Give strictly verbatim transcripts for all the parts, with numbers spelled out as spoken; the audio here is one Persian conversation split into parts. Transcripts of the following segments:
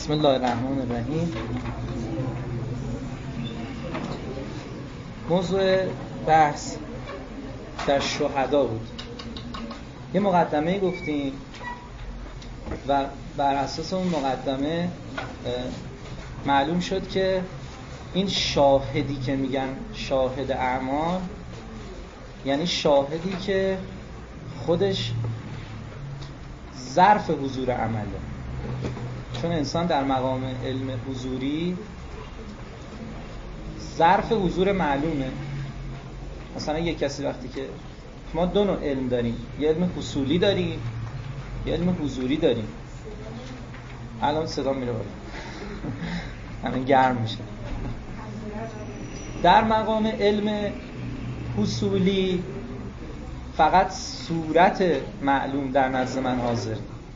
بسم الله الرحمن الرحیم. موضوع بحث در شهدا بود. یه مقدمه گفتیم و بر اساس اون مقدمه معلوم شد که این شاهدی که میگن شاهد اعمال یعنی شاهدی که خودش ظرف حضور عمله، چون انسان در مقام علم حضوری ظرف حضور معلومه. مثلا یک کسی وقتی که ما دو نوع علم داریم، یه علم حصولی داریم، یه علم حضوری داریم. الان صدا میره بالا الان گرم میشه. در مقام علم حصولی فقط صورت معلوم در نزد من حاضر،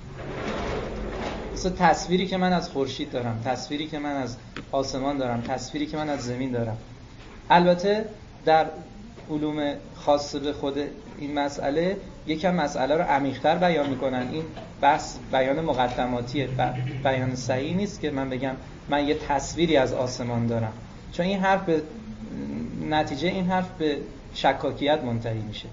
مثل تصویری که من از خورشید دارم، تصویری که من از آسمان دارم، تصویری که من از زمین دارم. البته در علوم خاص به خود این مسئله یکم مسئله رو عمیق‌تر بیان میکنن. این بحث بیان مقدماتیه، بیان صحیح نیست که من بگم من یه تصویری از آسمان دارم، چون این حرف به نتیجه این حرف به شکاکیت منتهی میشه.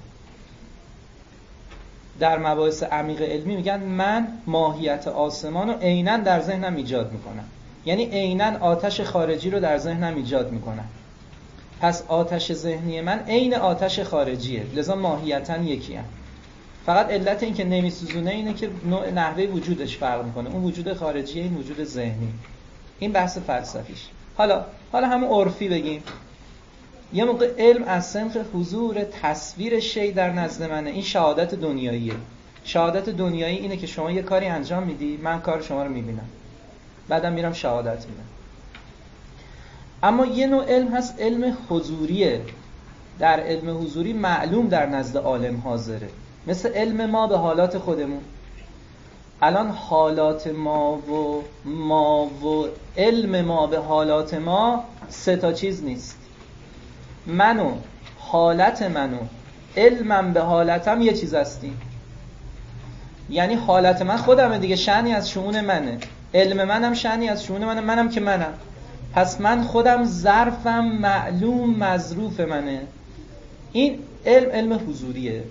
در مباحث عمیق علمی میگن من ماهیت آسمان رو عیناً در ذهنم ایجاد میکنم، یعنی عیناً آتش خارجی رو در ذهنم ایجاد میکنم، پس آتش ذهنی من عین آتش خارجیه، لذا ماهیتاً یکی هم. فقط علت این که نمیسوزونه اینه که نوع نحوه وجودش فرق میکنه، اون وجود خارجی، این وجود ذهنی. این بحث فلسفیش. حالا حالا همون عرفی بگیم، یه موقع علم از سنخ حضور تصویر شی در نزد منه. این شهادت دنیاییه. شهادت دنیایی اینه که شما یه کاری انجام میدی، من کار شما رو میبینم، بعدم میرم شهادت میدم. اما یه نوع علم هست علم حضوریه. در علم حضوری معلوم در نزد عالم حاضره، مثل علم ما به حالات خودمون. الان حالات ما و ما و علم ما به حالات ما سه تا چیز نیست. منو حالت منو علمم به حالتم یه چیز هستیم. یعنی حالت من خودمه دیگه، شأنی از شؤون منه. علم منم شأنی از شؤون منه، منم که منم. پس من خودم ظرفم معلوم مظروف منه. این علم علم حضوریه.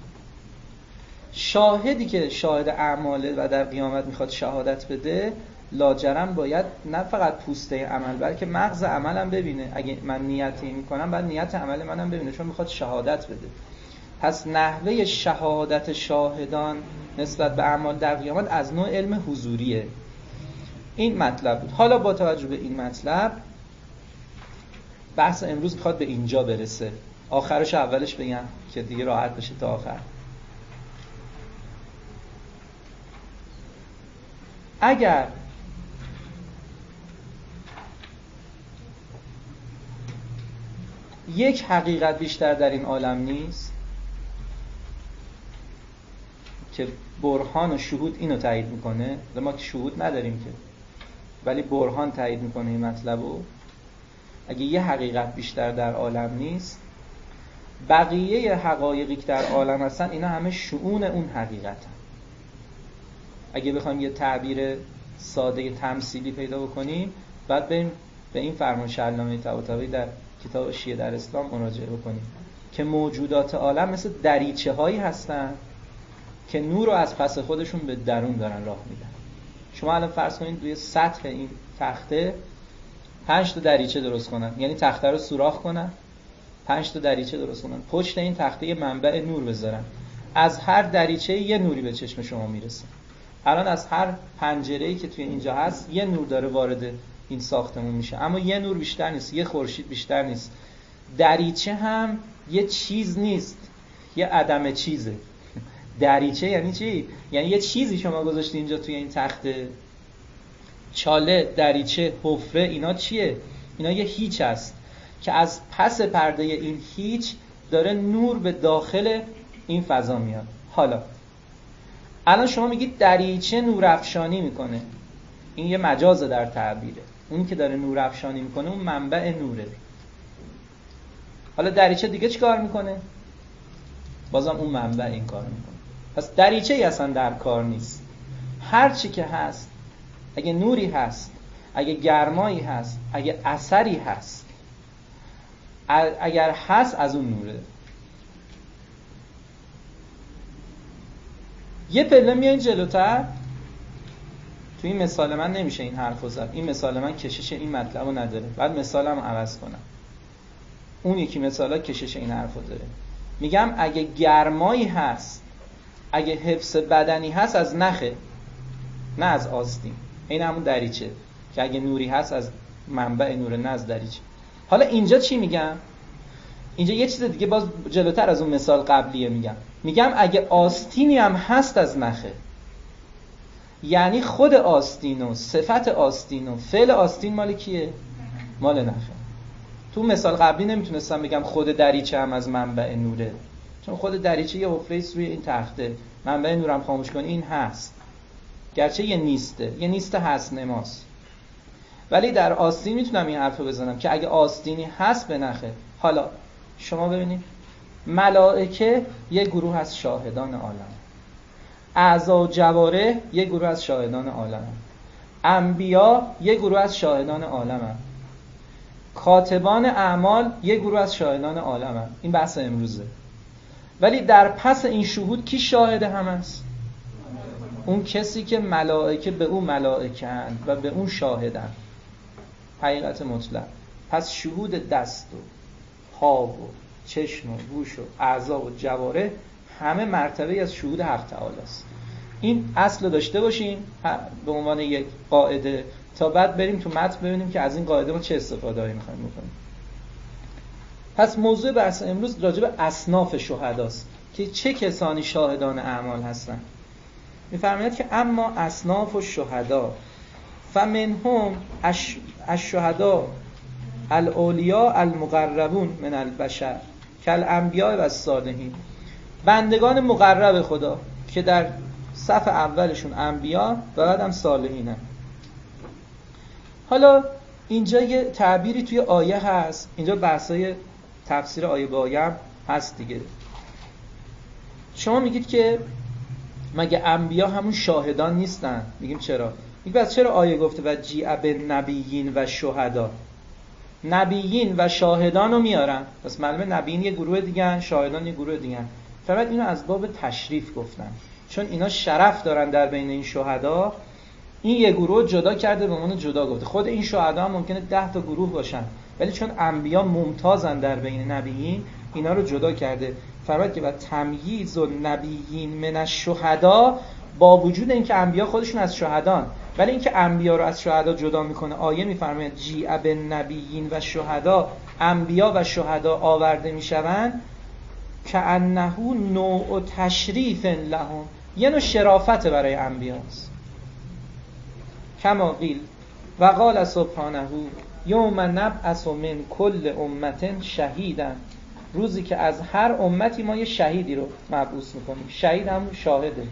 شاهدی که شاهد اعماله و در قیامت میخواد شهادت بده، لاجرم باید نه فقط پوسته عمل بلکه مغز عملم ببینه. اگه من نیتی میکنم باید نیت عمل منم ببینه، چون میخواد شهادت بده. پس نحوه شهادت شاهدان نسبت به اعمال در قیامت از نوع علم حضوریه. این مطلب بود. حالا با توجه به این مطلب بحث امروز میخواد به اینجا برسه. آخرش اولش بگم که دیگه راحت بشه تا آخر. اگر یک حقیقت بیشتر در این عالم نیست که برهان و شهود اینو تایید میکنه، ما که شهود نداریم که، ولی برهان تایید میکنه این مطلبو. اگه یه حقیقت بیشتر در عالم نیست، بقیه حقایقی که در عالم هستن اینا همه شؤون اون حقیقتن. اگه بخوایم یه تعبیر ساده تمثیلی پیدا بکنیم، بعد بریم به این فرمایش علامه طباطبایی در کتاب شیعه در اسلام مراجعه بکنیم که موجودات عالم مثل دریچه هایی هستن که نور رو از پس خودشون به درون دارن راه میدن. شما الان فرض کنید روی سطح این تخته پنج تا دریچه درست کنن، یعنی تخته رو سوراخ کنن، پنج تا دریچه درست کنن، پشت این تخته یه منبع نور بذارن، از هر دریچه یه نوری به چشم شما میرسه. الان از هر پنجره‌ای که توی اینجا هست یه نور داره وارد این ساختمون میشه، اما یه نور بیشتر نیست، یه خورشید بیشتر نیست. دریچه هم یه چیز نیست، یه عدم چیزه. دریچه یعنی چی؟ یعنی یه چیزی شما گذاشتی اینجا توی این تخته. چاله، دریچه، حفره، اینا چیه؟ اینا یه هیچ هست که از پس پرده این هیچ داره نور به داخل این فضا میاد. حالا الان شما میگید دریچه نور افشانی میکنه، این یه مجازه در تعبیره. اون که داره نور افشانی میکنه اون منبع نوره. حالا دریچه دیگه چی کار میکنه؟ بازم اون منبع این کار میکنه. پس دریچه ای اصلا در کار نیست. هر چی که هست اگه نوری هست، اگه گرمایی هست، اگه اثری هست، اگر هست از اون نوره. یه پله میایین جلوتر، تو این مثال من نمیشه این حرفو زد، این مثال من کشش این مطلبو نداره، بعد مثالم عوض کنم. اون یکی مثالا کشش این حرفو داره. میگم اگه گرمایی هست، اگه حفظ بدنی هست از نخه، نه از آستین. این همون دریچه که اگه نوری هست از منبع نور، نه از دریچه. حالا اینجا چی میگم؟ اینجا یه چیز دیگه باز جلوتر از اون مثال قبلیه میگم. میگم اگه آستینی هم هست از نخه، یعنی خود آستین و صفت آستین و فعل آستین مال کیه؟ مال نخه. تو مثال قبلی نمیتونستم بگم خود دریچه هم از منبع نوره، چون خود دریچه یه حفره‌ای روی این تخته، منبع نورم خاموش کنی این هست، گرچه یه نیسته، یه نیست هست نماست، ولی در آستین میتونم این حرفو بزنم که اگه آستینی هست به نخه. حالا شما ببینید ملائکه یه گروه از شاهدان عالم، اعضا و جواره یه گروه از شاهدان عالم، انبیا یه گروه از شاهدان عالم، کاتبان اعمال یه گروه از شاهدان عالم. این بحث امروزه. ولی در پس این شهود کی شاهد هم است؟ اون کسی که ملائکه به اون ملائکه اند و به اون شاهدن، حقیقت مطلق. پس شهود دست و پا و چشم و گوش و اعضا و جواره همه مرتبه از شهود حق تعالی است. این اصل رو داشته باشیم به عنوان یک قاعده، تا بعد بریم تو متن ببینیم که از این قاعده ما چه استفاده‌ای می‌خوایم بکنیم. پس موضوع بحث امروز راجع به اصناف شهداست که چه کسانی شاهدان اعمال هستند. می‌فرماید که اما اصناف الشهدا فمنهم الشهدا الاولیاء المقربون من البشر کالانبیاء و الصالحین. بندگان مقرب خدا که در صف اولشون انبیا و بعدم صالحینن. حالا اینجا یه تعبیری توی آیه هست، اینجا بحثای تفسیر آیه با آیه هم هست دیگه. شما میگید که مگه انبیا همون شاهدان نیستن؟ میگیم چرا؟ میگه بس چرا آیه گفته و جیع بالنبیین و شهدا؟ نبیین و شاهدان رو میارن، پس معلومه نبیین یه گروه دیگه، شاهدان یه گروه دیگه. فقط اینو از باب تشریف گفتن، چون اینا شرف دارن در بین این شهدا. این یه گروه جدا کرده به عنوان جدا گفته. خود این شهدا هم ممکنه ده تا گروه باشن، ولی چون انبیا ممتازن در بین نبیین، اینا رو جدا کرده. فرمود که و تمییز النبیین من الشهدا، با وجود اینکه انبیا خودشون از شهدان، ولی اینکه انبیا رو از شهدا جدا میکنه. آیه میفرماید جیع بالنبیین و شهدا، انبیا و شهدا آورده میشوند که انه نوع تشریف لهم، یه نوع شرافت برای انبیاست. کما قیل و قال سبحانه یوم نبعث من کل امت شهیدا، روزی که از هر امتی ما یه شهیدی رو مبعوث میکنیم. شهید هم شاهده.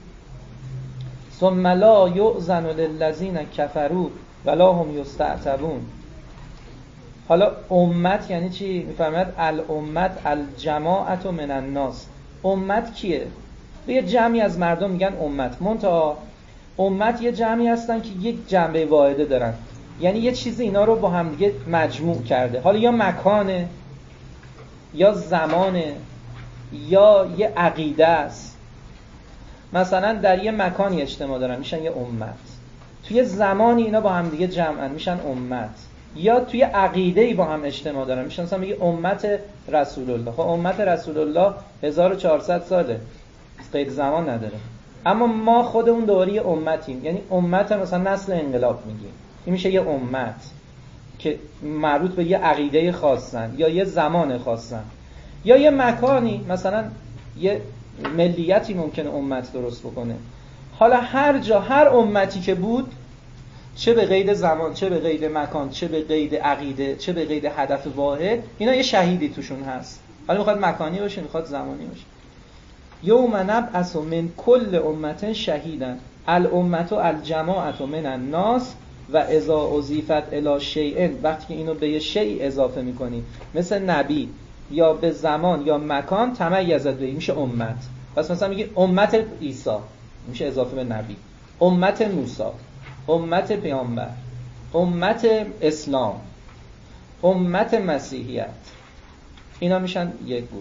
ثم لا یؤذن للذین کفروا ولا هم یستعتبون. حالا امت یعنی چی؟ میفرماید الامت الجماعت من الناس. امت کیه؟ به یه جمعی از مردم میگن امت. منتها امت یه جمعی هستن که یک جنبه واحده دارن، یعنی یه چیزی اینا رو با هم دیگه مجموع کرده. حالا یا مکانه، یا زمانه، یا یه عقیده است. مثلا در یه مکانی اجتماع دارن میشن یه امت، توی زمانی اینا با هم دیگه جمعن میشن امت، یا توی عقیده‌ای با هم اجتماع دارن میشن مثلا میگه امت رسول الله. خب امت رسول الله هزار و چهارصد ساله، قید زمان نداره، اما ما خود اون دوری امتیم. یعنی امت مثلا نسل انقلاب میگیم، این میشه یه امت که مربوط به یه عقیده خاصن یا یه زمان خاصن، یا یه مکانی، مثلا یه ملیتی ممکنه امت درست بکنه. حالا هر جا هر امتی که بود، چه به قید زمان، چه به قید مکان، چه به قید عقیده، چه به قید هدف واحد، اینا یه شهیدی توشون هست. حالا میخواد مکانی باشه، میخواد زمانی باشه. یوم نبعث من کل امت شهیدا الامت الجماعت من الناس و اذا اضیفت الی شیء، وقتی که اینو به یه شیء اضافه میکنی مثل نبی یا به زمان یا مکان، تمیزت به میشه امت. پس مثلا میگه امت عیسی میشه اضافه به نبی، امت موسی، امت پیامبر، امت اسلام، امت مسیحیت، اینا میشن یک گروه.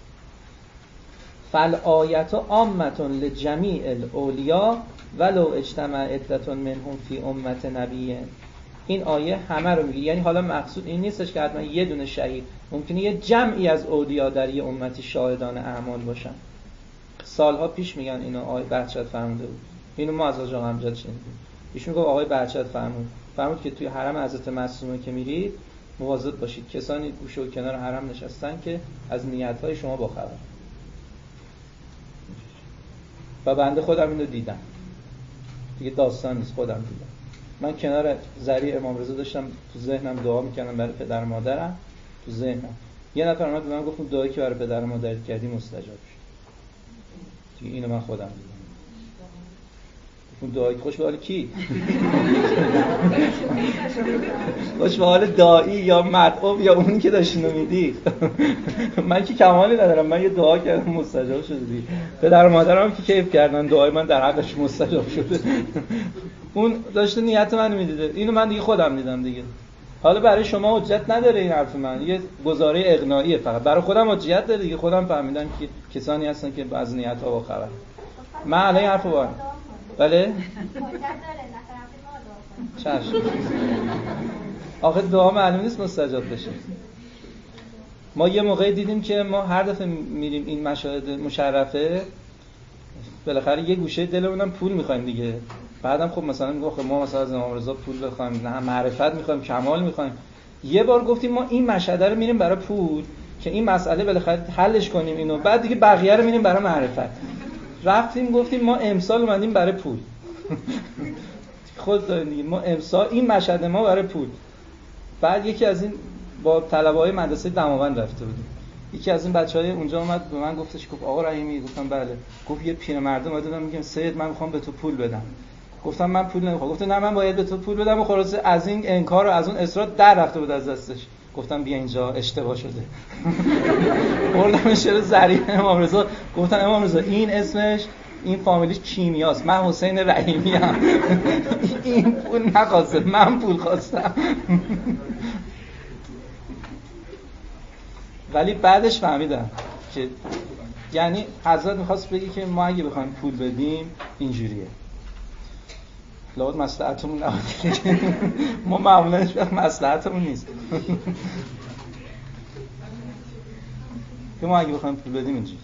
فالآیت عامة لجمیع الاولیاء ولو اجتمع عدة منهم فی امت نبی. این آیه همه رو میگه. یعنی حالا مقصود این نیستش که حتما یه دونه شهید، ممکنه یه جمعی از اولیا در یه امتی شاهدان اعمال باشن. سالها پیش میگن اینو آقای بهجت فرموده بود. اینو ما از آقا امجد شنیدیم. ایشون گفت آقای بهجت فرمود فرمود که توی حرم حضرت معصومه که میرید مواظب باشید، کسانی گوشه و کنار حرم نشستن که از نیت‌های شما باخبر. و بنده خودم اینو دیدم، دیگه داستان نیست، خودم دیدم. من کنار زری امام رضا داشتم تو ذهنم دعا میکردم برای پدر و مادرم، تو ذهنم یه نفر اومد به من گفت اون دعایی که برای پدر و مادرت کردی مستجاب شد. دیگه اینو من خودم دیدم. اون دعایی خوش به حال کی؟ خوش به حال داعی یا مدعو یا اونی که داشت اینو میدی. من که کمالی ندارم، من یه دعا کردم مستجاب شده دیگه. پدر و مادرم که کیف کردن دعای من در حقش مستجاب شده. اون داشته نیت منو میدیده، اینو من دیگه خودم دیدم دیگه. حالا برای شما حجت نداره این حرف من، یه گزاره اقناعیه، فقط برای خودم حجت داره دیگه. خودم فهمیدم که کسانی هستن که از نیت‌ها با خبر. من الان این حرفو بارم. بله؟ چشم. آخه دعا معلوم نیست مستجاب بشه. ما یه موقعی دیدیم که ما هر دفعه میریم این مشاهد مشرفه بالاخره یه گوشه دلمونم پول می‌خوایم دیگه. بعدم خب مثلا میگه ما مثلا از امام رضا پول بخوایم، نه معرفت می‌خوایم، کمال می‌خوایم. یه بار گفتیم ما این مشهد رو میریم برای پول که این مسئله بالاخره حلش کنیم اینو، بعد دیگه بقیه رو میریم برای معرفت. رفتیم گفتیم ما امسال اومدیم برای پول. خود داریم ما امسال این مشهد ما برای پول. بعد یکی از این با طلبه‌های مدرسه دماوند رفته بودیم، یکی از این بچه‌های اونجا اومد به من گفتش گفت آقا رحیمی، گفتم بله. گفت یه پیرمرد اومد دادم میگم سید من میخوام به تو پول بدم. گفتم من پول نمیخوام. گفت نه من باید به تو پول بدم و خلاصه از این انکار و از اون اصرار در رفته بود از دستش. گفتم بیا اینجا اشتباه شده. بردمش رو زری امام رضا. گفتم امام رضا این اسمش این فامیلیش کیمیاست، من حسین رحیمی ام. این پول نخواسته، من پول خواستم. ولی بعدش فهمیدم که یعنی حضرت میخواست بگی که ما اگه بخوایم پول بدیم اینجوریه. لابد مصلحتمون نباشه. ما معمولا هیچ وقت مصلحتمون نیست. که ما اگه بخوایم پول بدیم اینجوریه.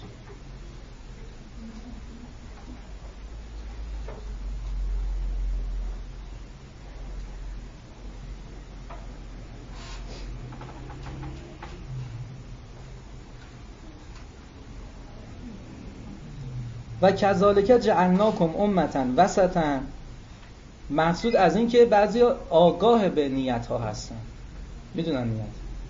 و کذالک جعلناکم امة وسطا. مقصود از این که بعضیا آگاه به نیت ها هستن، میدونن نیت.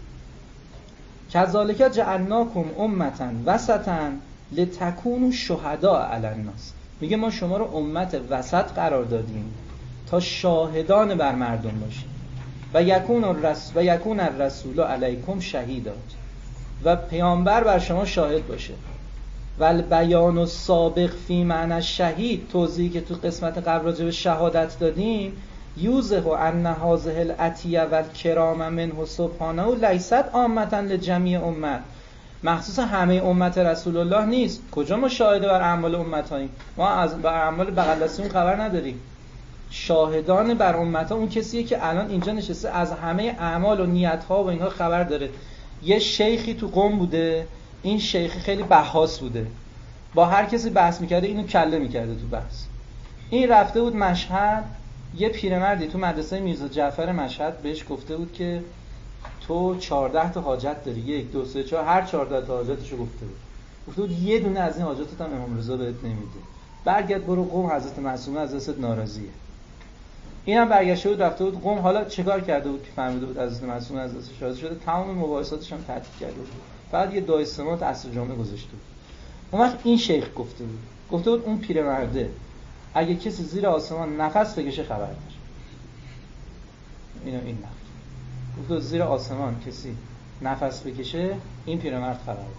کذالک جعلناکم امة وسطا لتکونوا شهداء علی الناس. میگه ما شما رو امت وسط قرار دادیم تا شاهدان بر مردم باشیم. و یکون الرسول و یکون الرسول علیکم شهیدا. و پیامبر بر شما شاهد باشه. ول بیان السابق فی معنی شهید، توضیحی که تو قسمت قبل راجع به شهادت دادیم، یوزه ان هذه العطیه والکرام منه سبحانه لیست عامه لجمیع امت. مخصوص همه امت رسول الله نیست. کجا ما شاهد بر اعمال امت هاییم؟ ما از بر اعمال بغل دستیمون خبر نداریم. شاهدان بر امت ها اون کسیه که الان اینجا نشسته از همه اعمال و نیت ها و اینا خبر داره. یه شیخی تو قم بوده، این شیخ خیلی بحث بوده، با هر کسی بحث میکرده اینو کله میکرده تو بحث. این رفته بود مشهد، یه پیرمردی تو مدرسه میرزا جعفر مشهد بهش گفته بود که تو چهارده تا حاجت داری، یک دو سه چهار، هر چهارده تا حاجتشو گفته بود. گفته بود یه دونه از این حاجتات هم امام رضا بهت نمیده، برگرد برو قم، حضرت معصومه از دستت ناراضیه. اینم برگشته بود رفته بود قم. حالا چیکار کرده بود که فهمیده بود حضرت معصومه از دستش راضی شده؟ تمام مباحثاتش هم تعطیل کرده بود، فقط یه دعای استماع عصر جمعه گذاشته بود. اون وقت این شیخ گفته بود گفته بود اون پیرمرده اگه کسی زیر آسمان نفس بکشه خبر داره. اینو این نفت گفته زیر آسمان کسی نفس بکشه این پیرمرد خبر داره.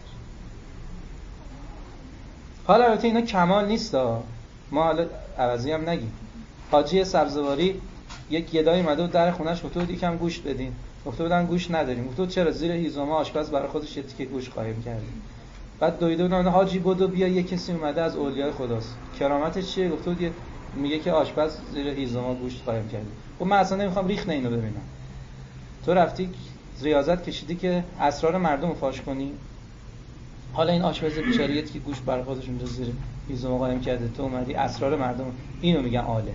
حالا البته اینا کمال نیست ها، ما حالا عوضی هم نگیم. حاجی سبزواری یک گدایی اومده بود در خونه‌اش، گفت بود یکم گوشت بدین. گفت بودن گوشت نداریم. گفت چرا؟ زیر هیزم آشپز برای خودش یه تیکه گوشت قایم کرده. بعد دویده بودن حاجی بدو بیا، یه کسی اومده از اولیاء خداست. کرامتش چیه؟ گفت بود میگه که آشپز زیر هیزم گوشت قایم کرده. خب من اصلا نمیخوام ریخنه اینو ببینم. تو رفتی ریاضت کشیدی که اسرار مردم رو فاش کنی. حالا این آشپز بیچاره که گوشت برای خودش اونجا زیر هیزم قایم کرده، تو اومدی اسرار مردم، اینو میگن آله.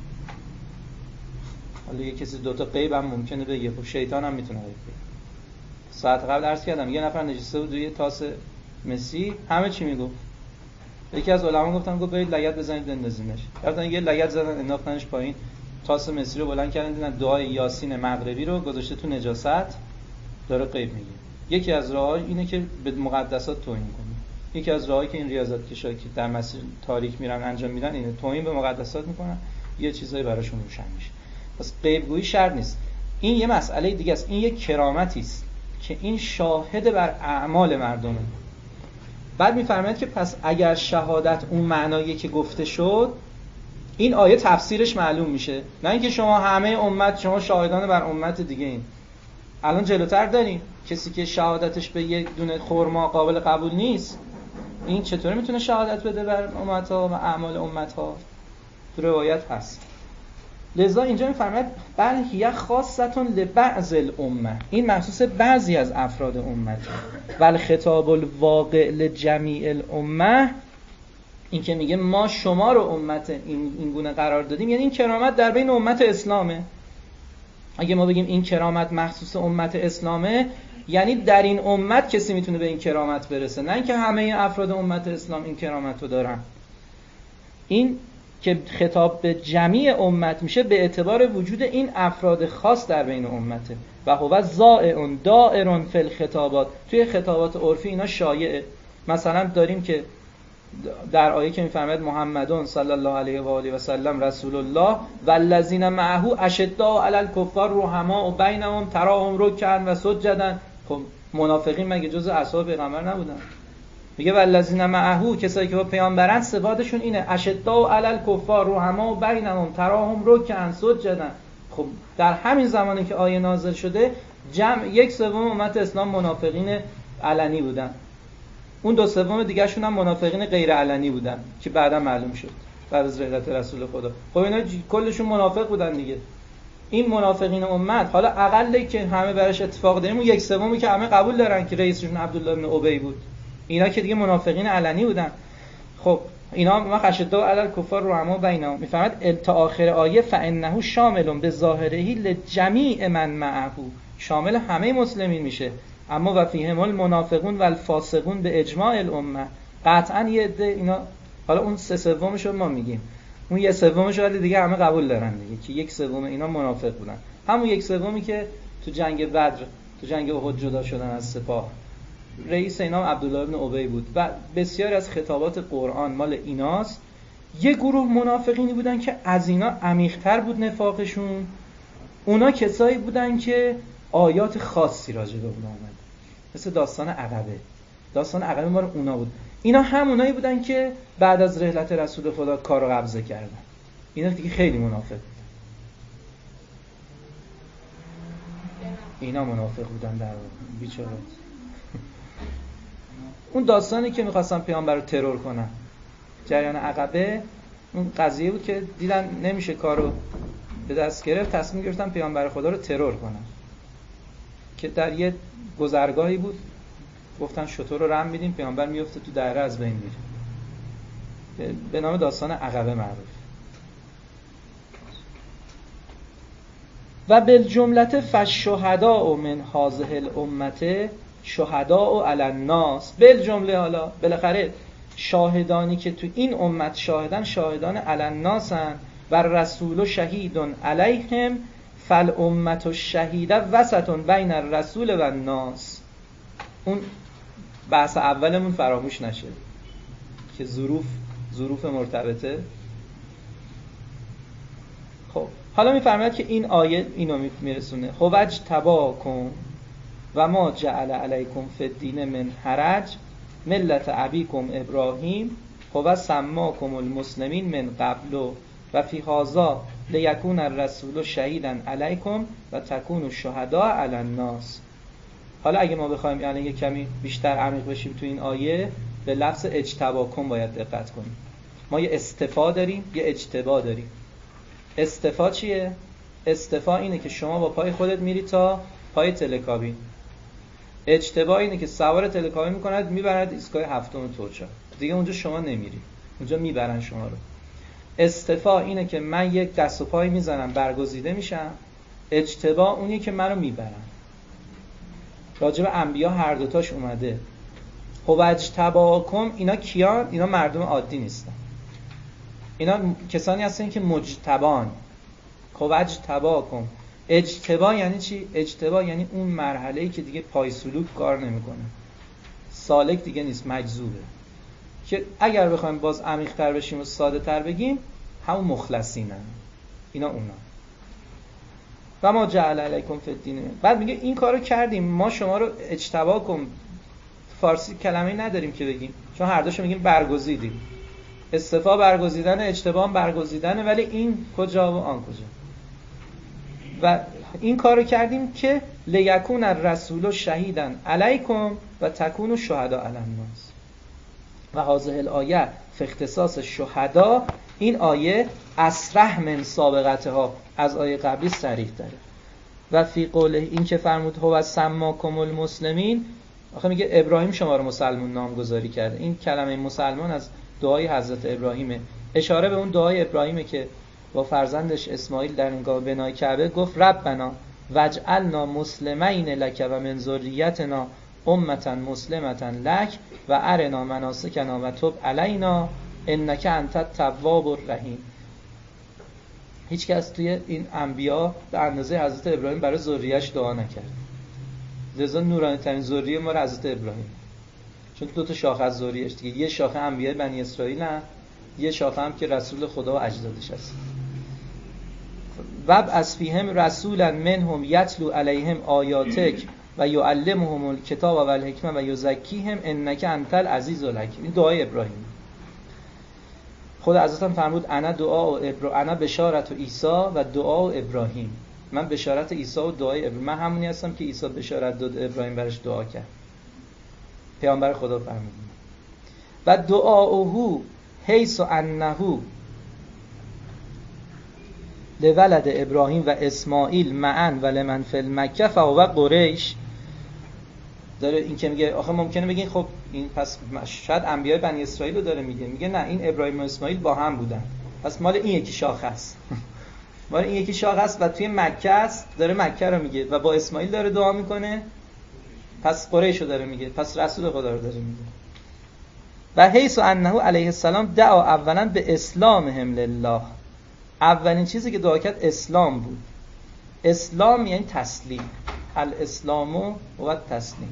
حالا یه کسی دوتا غیب هم ممکنه بگه، خب شیطان هم میتونه غیب بگه. ساعت قبل عرض کردم یه نفر نشسته بود روی تاس مسی، همه چی میگفت. یکی از علما گفتن گفت برید لگد بزنید بندازینش. رفتن یه لگد زدن انداختنش پایین، تاس مسی رو بلند کردن، دیدن دعای یاسین مغربی رو گذاشته تو نجاست، داره غیب میگه. یکی از راه‌ها اینه که به مقدسات توهین کنه. یکی از راهایی که این ریاضت کشایی که در مسیر تاریک میرن انجام میدن اینه، توهین به مقدسات میکنن، یه چیزایی براشون روشن میشه. پس غیبگویی شرط نیست. این یه مسئله دیگه است. این یه کرامتی است که این شاهد بر اعمال مردمه. بعد میفرماید که پس اگر شهادت اون معنایی که گفته شد، این آیه تفسیرش معلوم میشه. نه اینکه شما همه امت، شما شاهدان بر امت دیگه این. الان جلوتر داریم کسی که شهادتش به یک دونه خرما قابل قبول نیست، این چطوری میتونه شهادت بده بر امت‌ها و اعمال امت‌ها؟ تو روایت هست. لذا اینجا میفرماید بل هی خاصتون لبعض الامه، این مخصوص بعضی از افراد امت. ول خطاب الواقع لجمیع الامه، این که میگه ما شما رو امت این این گونه قرار دادیم، یعنی این کرامت در بین امت اسلامه. اگه ما بگیم این کرامت مخصوص امت اسلامه، یعنی در این امت کسی میتونه به این کرامت برسه، نه اینکه همه افراد امت اسلام این کرامت رو دارن. این که خطاب به جمیع امت میشه به اعتبار وجود این افراد خاص در بین امته. و هو ضائع دائر فی الخطابات، توی خطابات عرفی اینا شایعه. مثلا داریم که در آیه که میفرماید محمدون صلی الله علیه و آله و سلم رسول الله والذین معه اشداء علی الکفار رحماء بینهم تراهم رکعا و سجدا. خب منافقین مگه جزء اصحاب پیغمبر نبودن؟ میگه والذین معه، کسایی که با پیامبرن صفاتشون اینه، اشداء علی الکفار رحماء بینهم تراهم رکعا سجدا. خب در همین زمانی که آیه نازل شده، جمع یک سوم امت اسلام منافقین علنی بودن، اون دو سوم دیگه شون هم منافقین غیر علنی بودن که بعدا معلوم شد بعد از رحلت رسول خدا. خب اینا کلشون منافق بودن دیگه. این منافقین امت، حالا اقلی که همه براش اتفاق داریم، اون یک سومی که همه قبول دارن که رئیسشون عبدالله بن ابی بود، اینا که دیگه منافقین علنی بودن. خب اینا ما خشدوا علی الکفار رحماء بینهم، میفهمد تا آخر آیه فانه شامل به ظاهره لجمیع من معه، شامل همه مسلمین میشه. اما و فیهم المنافقون و الفاسقون به اجماع الامه، قطعا یه عده اینا، حالا اون سه سومش رو ما میگیم، اون یه سومش رو دیگه همه قبول دارن دیگه که یک سوم اینا منافق بودن. همون یک سومی که تو جنگ بدر، تو جنگ احد جدا شدن از سپاه، رئیس اینا عبدالله بن ابی بود. و بسیاری از خطابات قرآن مال ایناست. یه گروه منافقینی بودن که از اینا عمیق‌تر بود نفاقشون. اونا کسایی بودن که آیات خاصی راجع به اونا اومد، مثل داستان عقبه. داستان عقبه مال اونا بود. اینا همونایی بودن که بعد از رحلت رسول خدا کارو قبضه کردن. اینا دیگه خیلی منافق بودن. اینا منافق بودن در بیچاره. اون داستانی که می‌خواستن پیامبر رو ترور کنن، جریان عقبه، اون قضیه بود که دیدن نمیشه کارو به دست گرفت، تصمیم گرفتن پیامبر خدا رو ترور کنن. که در یه گذرگاهی بود، گفتن شتر رو رم میدیم، پیامبر میفته تو دره از بین میره. به نام داستان عقبه معروف. و بالجملة فالشهداء من هذه الامه شهداء علی الناس. بالجمله، حالا بالاخره شاهدانی که تو این امت شاهدن، شاهدان علی الناسن و رسول شهید علیهم فالامه الشهیده وسط بین الرسول و الناس. اون بحث اولمون فراموش نشه که ظروف ظروف مرتبطه. خب حالا میفرماید که این آیه اینو میرسونه، هوج تباکم و ما جعل علیکم فی الدین من حرج ملت ابیکم ابراهیم هو سماکم المسلمین من قبل و فی هذا لیکون الرسول شهیدا علیکم و تکونوا شهداء علی الناس. حالا اگه ما بخوایم یعنی یک کمی بیشتر عمیق بشیم تو این آیه، به لفظ اجتباکم باید دقت کنیم. ما یه استفا داریم، یه اجتبا داریم. استفا چیه؟ استفا اینه که شما با پای خودت میری تا پای تلکابین. اجتبا اینه که سوار تلکابین میکند میبرد ایستگاه هفتم ترچا، دیگه اونجا شما نمیری، اونجا میبرن شما رو. استفا اینه که من یک دست و پای میزنم برگزیده میشم. اجتبا اونیه که منو میبرن. راجب انبیا هر دوتاش اومده. خب اجتباکم اینا کیان؟ اینا مردم عادی نیستن، اینا کسانی هستن که مجتبان. خب اجتباکم، اجتبا یعنی چی؟ اجتبا یعنی اون مرحله‌ای که دیگه پای سلوک کار نمیکنه، سالک دیگه نیست، مجذوبه. که اگر بخوایم باز عمیق‌تر بشیم و ساده‌تر بگیم، همون مخلصینن، اینا اونا. و ما جعل علیکم فی الدین. بعد میگه این کارو کردیم ما شما رو اجتباکم. فارسی کلمه‌ای نداریم که بگیم، چون هر دوشو میگیم برگزیدیم. استفا برگزیدن، اجتبا برگزیدن، ولی این کجا و آن کجا. و این کارو کردیم که لیکون الرسول شهیدا علیکم و تکونوا شهداء علی الناس. و هذه الآیه فی اختصاص شهدا، این آیه اصرح من سابقتها، از آیه قبلی صریح داره. و فی قوله، این که فرمود هو سماکم المسلمین، آخه میگه ابراهیم شما رو مسلمان نامگذاری کرده. این کلمه مسلمان از دعای حضرت ابراهیمه، اشاره به اون دعای ابراهیمه که با فرزندش اسماعیل در انگاه بنای کعبه گفت ربنا وجعلنا مسلمین لک و من ذریتنا امتا مسلمتا لک و ارنا مناسکنا و تب علینا انک انت التواب الرحیم. هیچ کس توی این انبیا به اندازه حضرت ابراهیم برای ذریه‌اش دعا نکرد. لذا نورانی ترین ذریه ما حضرت ابراهیم، چون دو تا شاخه از ذریه‌اش دیگه، یه شاخه انبیاء بنی اسرائیل هست، یه شاخه هم که رسول خدا و اجدادش هست. وب از فیهم رسولا منهم یتلو علیهم آیاتک و یعلمهم الکتاب و الحکمه و یزکیهم انک انت العزیز الحکیم. این دعای ابراهیم. خود حضرت هم فرمود انا دعا و ابرا انا بشارت و عیسی و دعا و ابراهیم. من بشارت عیسی و دعای ابراهیم، من همونی هستم که عیسی بشارت داد، ابراهیم برش دعا کرد. پیامبر خدا فرمود و دعاؤه حیث انه لولد ابراهیم و اسماعیل معن و لمن فی المکه فهو قریش. داره این که میگه آخه ممکنه بگین خب این پس شاید انبیاء بنی اسرائیل رو داره میگه. میگه نه، این ابراهیم و اسماعیل با هم بودن، پس مال این یکی شاخه است. مال این یکی شاخه است و توی مکه است، داره مکه رو میگه و با اسماعیل داره دعا میکنه، پس قریش رو داره میگه، پس رسول خدا رو داره میگه. و حیث انه علیه السلام دعا اولا به اسلامهم لله. اولین چیزی که دعا کرد اسلام بود. اسلام یعنی تسلیم. الاسلام و تسلیم.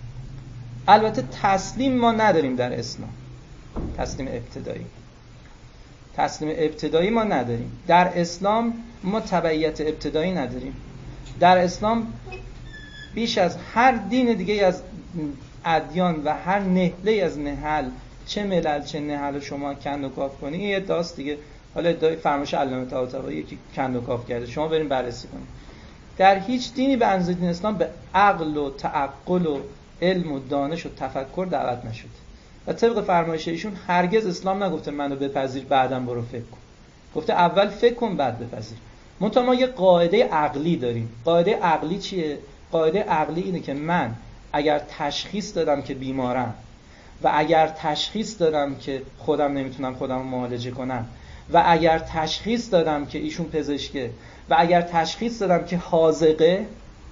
البته تسلیم ما نداریم در اسلام، تسلیم ابتدایی. تسلیم ابتدایی ما نداریم در اسلام. ما تبعیت ابتدایی نداریم در اسلام. بیش از هر دین دیگه از ادیان و هر نهله از نهل، چه ملل چه نهل شما کند و کاف کنی، این ادعاست دیگه. حالا ادعای فرمایش علامه طباطبایی که کند و کاف کرده، شما بریم بررسی کنید. در هیچ دینی به اندازه دین اسلام به عقل و تعقل و علم و دانش و تفکر دعوت نشد. و طبق فرمایش ایشون هرگز اسلام نگفته منو بپذیر بعدم برو فکر کن، گفته اول فکر کن بعد بپذیر. منتها ما یه قاعده عقلی داریم. قاعده عقلی چیه؟ قاعده عقلی اینه که من اگر تشخیص دادم که بیمارم و اگر تشخیص دادم که خودم نمیتونم خودم رو معالجه کنم و اگر تشخیص دادم که ایشون پزشکه و اگر تشخیص دادم که حاذقه،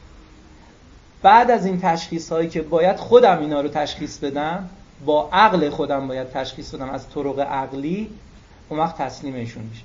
بعد از این تشخیص هایی که باید خودم اینا رو تشخیص بدم، با عقل خودم باید تشخیص بدم از طرق عقلی، اون وقت تسلیم ایشون میشه.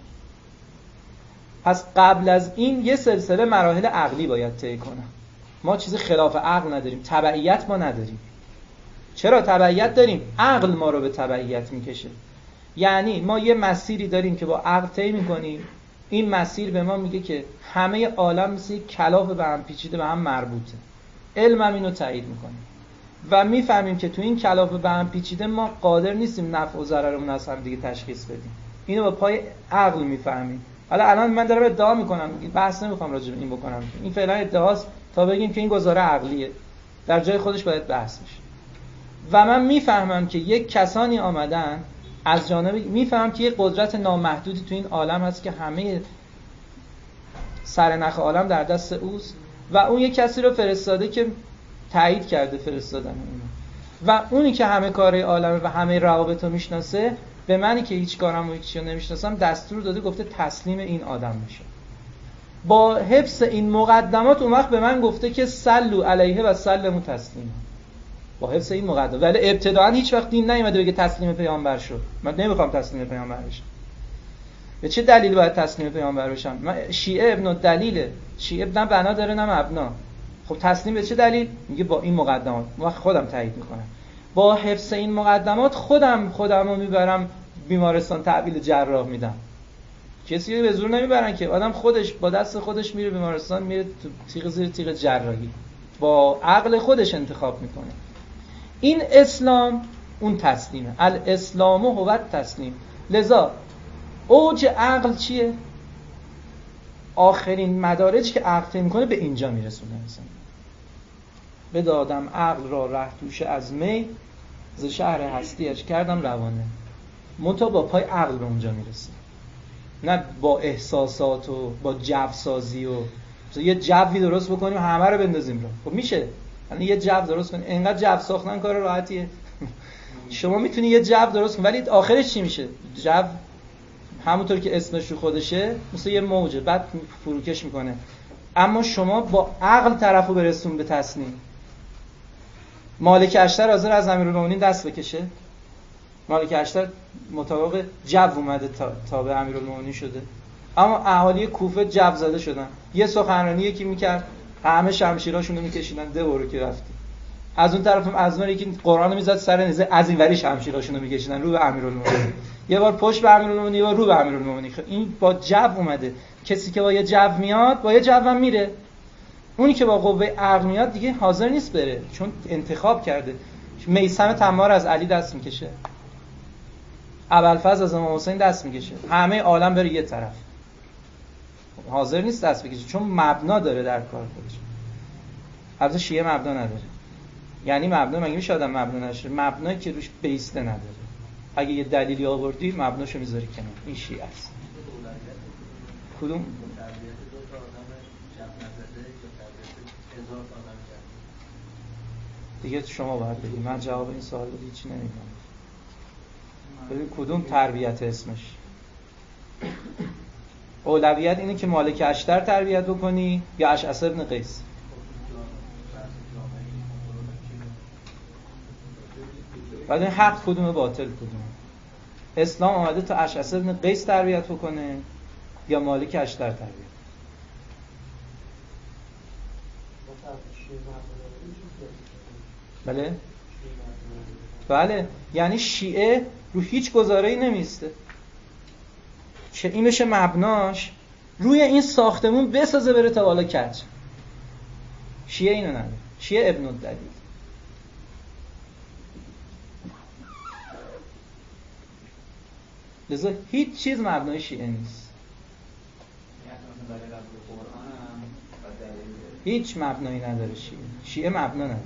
پس قبل از این یه سلسله مراحل عقلی باید طی کنم. ما چیزی خلاف عقل نداریم، تبعیت ما نداریم. چرا تبعیت داریم؟ عقل ما رو به تبعیت میکشه. یعنی ما یه مسیری داریم که با عقل طی میکنیم، این مسیر به ما میگه که همه عالم مثل کلاف به هم پیچیده به هم مربوطه. علم هم اینو تایید میکنه و میفهمیم که تو این کلاف به هم پیچیده ما قادر نیستیم نفع و ضررمون از هم دیگه تشخیص بدیم. اینو با پای عقل میفهمید. حالا الان من دارم ادعا میکنم، بحث نمیخوام راجع به این بکنم، این فعلا ادعاست تا بگیم که این گزاره عقلیه، در جای خودش باید بحث بشه. و من میفهمم که یک کسانی آمدن از جانب، میفهمم که یک قدرت نامحدودی تو این عالم هست که همه سرنخ عالم در دست اوست و اون یک کسی رو فرستاده که تایید کرده فرستادن اونو، و اونی که همه کارهای عالمه و همه روابط رو میشناسه، به منی که هیچ کارم و هیچ چیزی نمیشناسم دستور داده، گفته تسلیم این آدم بشه. با حفظ این مقدمات اون وقت به من گفته که صلوا علیه و سلموا تسلیما. با حفظ این مقدمات. ولی ابتداً هیچ وقت دین نیومده بگه تسلیم پیامبر شو. من نمیخوام تسلیم پیامبر بشم. به چه دلیل باید تسلیم پیامبر بشم؟ من شیعه ابن الدلیله. شیعه نه بنا داره نه مبنا. خب تسلیم به چه دلیل؟ میگه با این مقدمات. من خودم تایید میکنم. با حفظ این مقدمات خودم خودمو میبرم بیمارستان، تحویل جراح میدم. کسی رو به زور نمیبرن که، آدم خودش با دست خودش میره بیمارستان، میره تو تیغ زیر تیغ جراحی، با عقل خودش انتخاب میکنه. این اسلام اون تسلیمه. الاسلام هو التسلیم. لذا اوج عقل چیه؟ آخرین مدارجی که عقل طی میکنه به اینجا میرسونه. مثلا بدادم عقل را ره توش از می، ز شهر هستیش کردم روانه. منتها با پای عقل به اونجا میرسه، نه با احساسات و با جو سازی و یه جوی درست بکنیم همه رو بندازیم رو. خب میشه یعنی یه جو درست کنیم؟ اینقدر جو ساختن کار راحتیه؟ شما میتونی یه جو درست کنی ولی آخرش چی میشه؟ جو همونطور که اسمش رو خودشه مثل یه موجه، بعد فروکش میکنه. اما شما با عقل طرفو برسون به تسلیم. مالک اشتر حاضر از امیرالمومنین دست بکشه؟ مالک اشتر مطابق جو اومده تا, تا به امیرالمومنین شده. اما اهالی کوفه جو زده شدن. یه سخنرانی یکی میکرد همه شمشیراشون رو میکشیدن ده برو که رفتی. از اون طرف هم از اون یکی قرآن رو میزد سر نیزه، از این وری شمشیراشون رو میکشیدن رو به امیرالمومنین. یه بار پشت به امیرالمومنین، یه بار رو به امیرالمومنین. این با جو اومده. کسی که با یه جو میاد با یه جو هم میره. اونی که با قوه عقل میاد دیگه حاضر نیست بره، چون انتخاب کرده. میثم تمار از علی دست میکشه، ابوالفضل از امام حسین دست میکشه، همه عالم بره یه طرف. حاضر نیست دست بکشه چون مبنا داره در کار خودش. البته شیعه مبنا نداره. یعنی مبنا، مگه میشه آدم مبنا نشه؟ مبنایی که روش بیسته نداره. اگه یه دلیلی آوردی مبناشو میذاری کنار. این شیعه است. کدوم؟ دیگه شما باید بگید. من جواب این سوال رو هیچی نمیدونم. ببین کدوم تربیت اسمش؟ اولویت اینه که مالک اشتر تربیت بکنی یا اشعث ابن قیس؟ بعد این حق کدومه باطل کدومه؟ اسلام آمده تا اشعث ابن قیس تربیت بکنه یا مالک اشتر تربیت؟ بله؟ بله، یعنی شیعه رو هیچ گزاره‌ای نمیسته که این بشه مبناش، روی این ساختمون بسازه بره تا بالا کج. شیعه اینو نداره. شیعه ابن الدلیل. لذا هیچ چیز مبنای شیعه نیست. هیچ مبنایی نداره شیعه. شیعه مبنا نداره.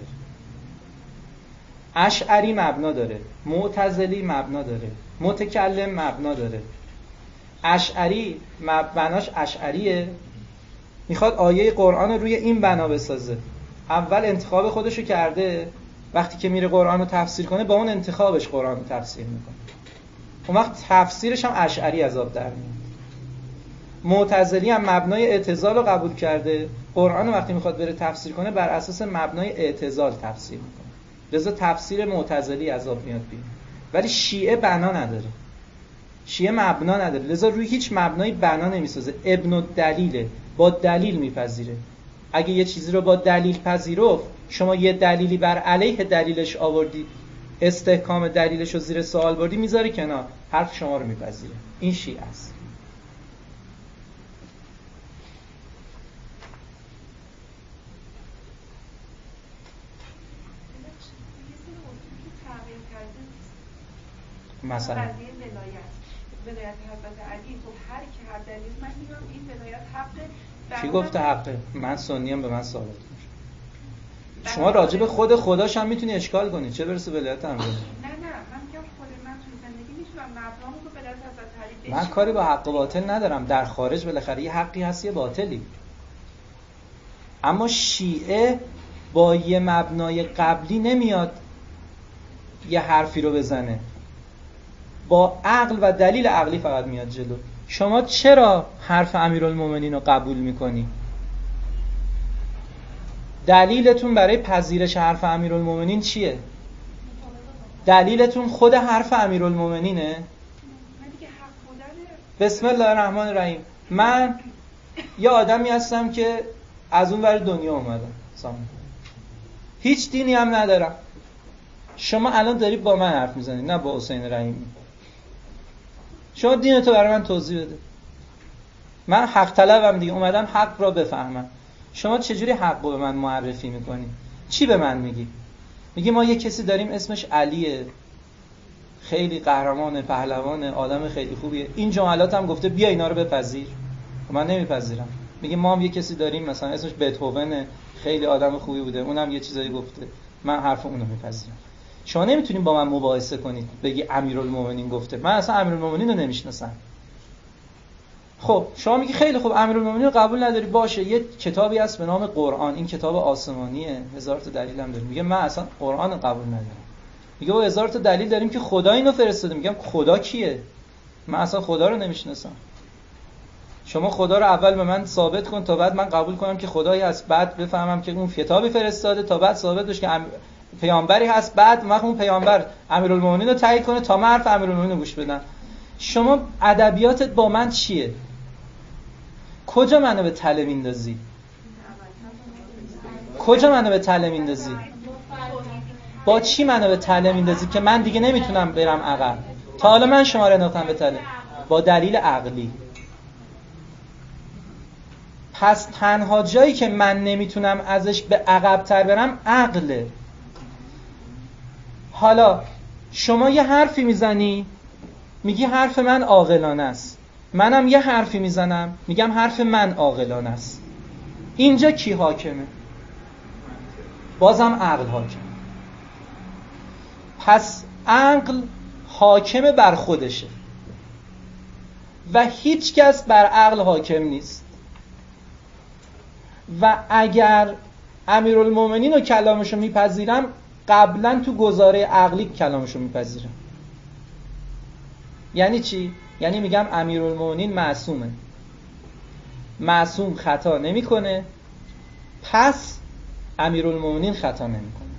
اشعری مبنا داره، معتزلی مبنا داره، متکلم مبنا داره. اشعری مبناش اشعریه، میخواد آیه قرآن رو روی این بنا بسازه. اول انتخاب خودشو کرده، وقتی که میره قرآن رو تفسیر کنه با اون انتخابش قرآن رو تفسیر میکنه. اون وقت تفسیرش هم اشعری عذاب در میاد. معتزلی هم مبنای اعتزال رو قبول کرده، قرآن رو وقتی میخواد بره تفسیر کنه بر اساس مبنای اعتزال تفسیر میکنه. لذا تفسیر معتزلی عذاب میاد بیرون. ولی شیعه بنا نداره. شیعه مبنا نداره. لذا روی هیچ مبنایی بنا نمیسازه. ابن الدلیله، با دلیل میپذیره. اگه یه چیزی رو با دلیل پذیرفت، شما یه دلیلی بر علیه دلیلش آوردی، استحکام دلیلش رو زیر سوال بردی، میذاری کنار، حرف شما رو میپذیره. این شیعه است. مثلا قضیه ولایت ولایت حضرت علی، تو هر کی هر دلیل من میگم این ولایت حقه. کی گفته حقه؟ من سنیم، به من ثابت کن. شما راجع به خود خداش هم میتونی اشکال کنی، چه برسه ولایت امر. نه نه، من میگم خود من تو زندگی میتونم مبنامو تو ولایت حضرت علی. من کاری با حق و باطل ندارم، در خارج بالاخره یه حقی هست یه باطلی. اما شیعه با یه مبنای قبلی نمیاد یه حرفی رو بزنه، با عقل و دلیل عقلی فقط میاد جلو. شما چرا حرف امیرالمومنین رو قبول میکنی؟ دلیلتون برای پذیرش حرف امیرالمومنین چیه؟ دلیلتون خود حرف امیرالمومنینه؟ بسم الله الرحمن الرحیم. من یه آدمی هستم که از اون ور دنیا اومدم، هیچ دینی هم ندارم. شما الان دارید با من حرف میزنید، نه با حسین رحیمی. شما دینتو برای من توضیح بده. من حق طلبم دیگه، اومدم حق را بفهمم. شما چجوری حق رو به من معرفی میکنی؟ چی به من میگی؟ میگی ما یه کسی داریم اسمش علیه، خیلی قهرمان، پهلوان، آدم خیلی خوبیه. این جملات هم گفته بیا اینا رو بپذیر. من نمیپذیرم. میگه ما هم یه کسی داریم مثلا اسمش بتهوون، خیلی آدم خوبی بوده، اونم یه چیزایی گفته، من حرف اونو میپذیرم. شما نمیتونین با من مباحثه کنید بگی امیرالمومنین گفته. من اصلا امیرالمومنین رو نمیشناسم. خب شما میگی خیلی خوب امیرالمومنین رو قبول نداری، باشه. یه کتابی هست به نام قرآن، این کتاب آسمانیه، هزار تا دلیل هم داره. میگه من اصلا قرآن رو قبول ندارم. میگه با هزار تا دلیل داریم که خدا اینو فرستاده. میگم خدا کیه؟ من اصلا خدا رو نمیشناسم. شما خدا رو اول به من ثابت کن تا بعد من قبول کنم که خدایی هست، بعد بفهمم که اون کتابی فرستاده، تا بعد ثابت بشه که پیامبری هست، بعد من اون پیامبر امیرالمومنین رو تایید کنه تا من حرف امیرالمومنین رو گوش بدم. شما ادبیاتت با من چیه؟ کجا منو به تله میندازی؟ کجا منو به تله میندازی؟ با چی منو به تله میندازی که من دیگه نمیتونم برم عقب؟ تا حالا من شما رو انداختم به تله با دلیل عقلی. پس تنها جایی که من نمیتونم ازش به عقب تر برم عقله. حالا شما یه حرفی میزنی میگی حرف من عاقلانه است، منم یه حرفی میزنم میگم حرف من عاقلانه است. اینجا کی حاکمه؟ بازم عقل حاکم. پس عقل حاکم بر خودشه و هیچ کس بر عقل حاکم نیست. و اگر امیرالمومنین رو کلامشو میپذیرم، قبلا تو گزاره عقلی کلامشو میپذیرم. یعنی چی؟ یعنی میگم امیرالمومنین معصومه، معصوم خطا نمیکنه، پس امیرالمومنین خطا نمیکنه.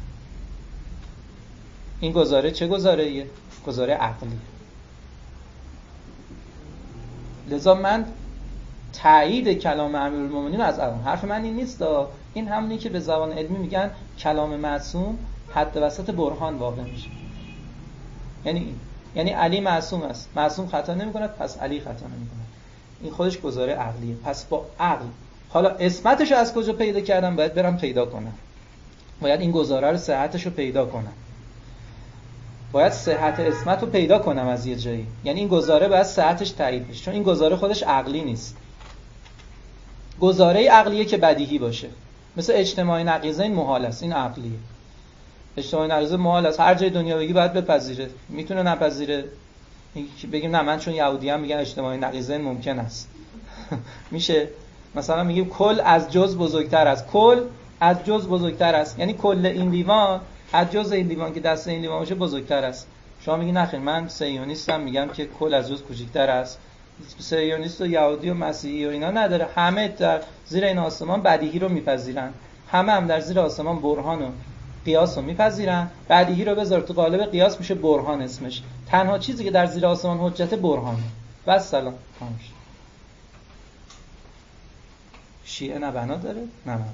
این گزاره چه گزاره‌ایه؟ گزاره عقلی. لذا من تایید کلام امیرالمومنین از عقل. حرف من این نیست، این همونی که به زبان علمی میگن کلام معصوم حد وسط برهان واقع میشه. یعنی این یعنی علی معصوم است، معصوم خطا نمیکنه، پس علی خطا نمیکنه. این خودش گزاره عقلیه. پس با عقل، حالا اسمتشو از کجا پیدا کردم؟ باید برم پیدا کنم. باید این گزاره رو صحتشو پیدا کنم. باید صحت اسمت رو پیدا کنم از یه جایی. یعنی این گزاره باید صحتش تایید بشه، چون این گزاره خودش عقلی نیست. گزاره عقلیه که بدیهی باشه. مثل اجتماعی نقیضین محال است، این عقلیه. اجتماعی نقیضه محال است، هر جای دنیا بگی باید بپذیره. میتونه نپذیره؟ بگیم نه من چون یهودی ام میگن اجتماعی نقیضین ممکن است. میشه مثلا میگیم کل از جز بزرگتر است. کل از جز بزرگتر است، یعنی کل این لیوان از جز این لیوان که دست این لیوان باشه بزرگتر است. شما میگی نخیر من صهیونیستم، میگم که کل از جز کوچیک‌تر است. صهیونیست و یهودی و مسیحی و اینا نداره، همه در زیر این آسمان بدیهی رو میپذیرن. همه هم در زیر آسمان برهان و قیاس رو میپذیرن. بدیهی رو بذار تو قالب قیاس میشه برهان اسمش. تنها چیزی که در زیر آسمان حجت برهانه. بس سلام خاموش. شیعه نه بنا داره نه مبنا.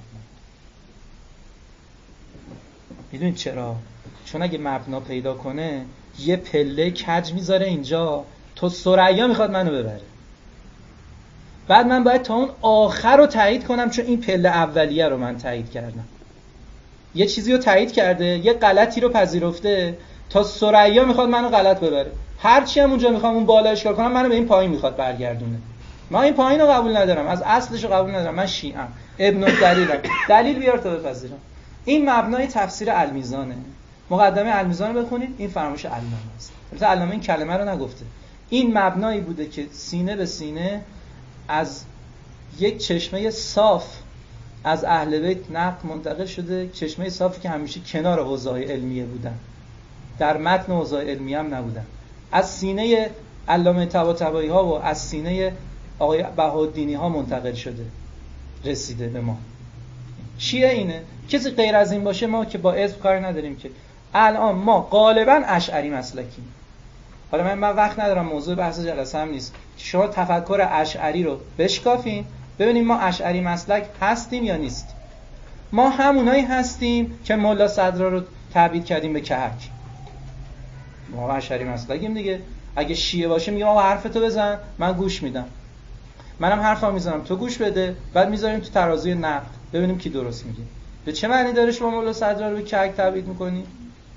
میدونید چرا؟ چون اگه مبنا پیدا کنه یه پله کج میذاره اینجا، تو ثریا میخواد منو ببره، بعد من باید تا اون آخر رو تایید کنم، چون این پله اولیه رو من تایید کردم. یه چیزی رو تایید کرده، یه غلطی رو پذیرفته، تا ثریا میخواد منو غلط ببره. هر چی هم اونجا میخوام اون بالا اشکال کنم منو به این پایین میخواد برگردونه. من این پایین رو قبول ندارم، از اصلش رو قبول ندارم، من شیعه‌ام، ابن الدلیلم، دلیل بیار تا بپذیرم. این مبنای تفسیر المیزانه. مقدمه المیزان رو بخونید، این فرمایش علامه است. البته علامه این کلمه رو نگفته. این مبنایی بوده که سینه به سینه از یک چشمه صاف از اهل بیت نقل منتقل شده، چشمه صافی که همیشه کنار حوزه‌های علمیه بودن، در متن حوزه‌های علمیه هم نبودن. از سینه علامه طباطبایی ها و از سینه آقای بهاءالدینی ها منتقل شده، رسیده به ما. چیه اینه؟ کسی غیر از این باشه ما که با اسم کاری نداریم. که الان ما غالبا اشعری مسلکیم. حالا من, من وقت ندارم، موضوع بحث جلسه هم نیست که شما تفکر اشعری رو بشکافین ببینیم ما اشعری مسلک هستیم یا نیست. ما همونایی هستیم که ملا صدرا رو تبعید کردیم به کهک. ما اشعری مسلکیم دیگه. اگه شیعه باشه میگم آقا حرفتو بزن من گوش میدم، منم حرفا میزنم تو گوش بده، بعد میذاریم تو ترازوی نقد ببینیم کی درست میگه. به چه معنی داره شما مولا صدرا رو به کهک تبعید میکنی؟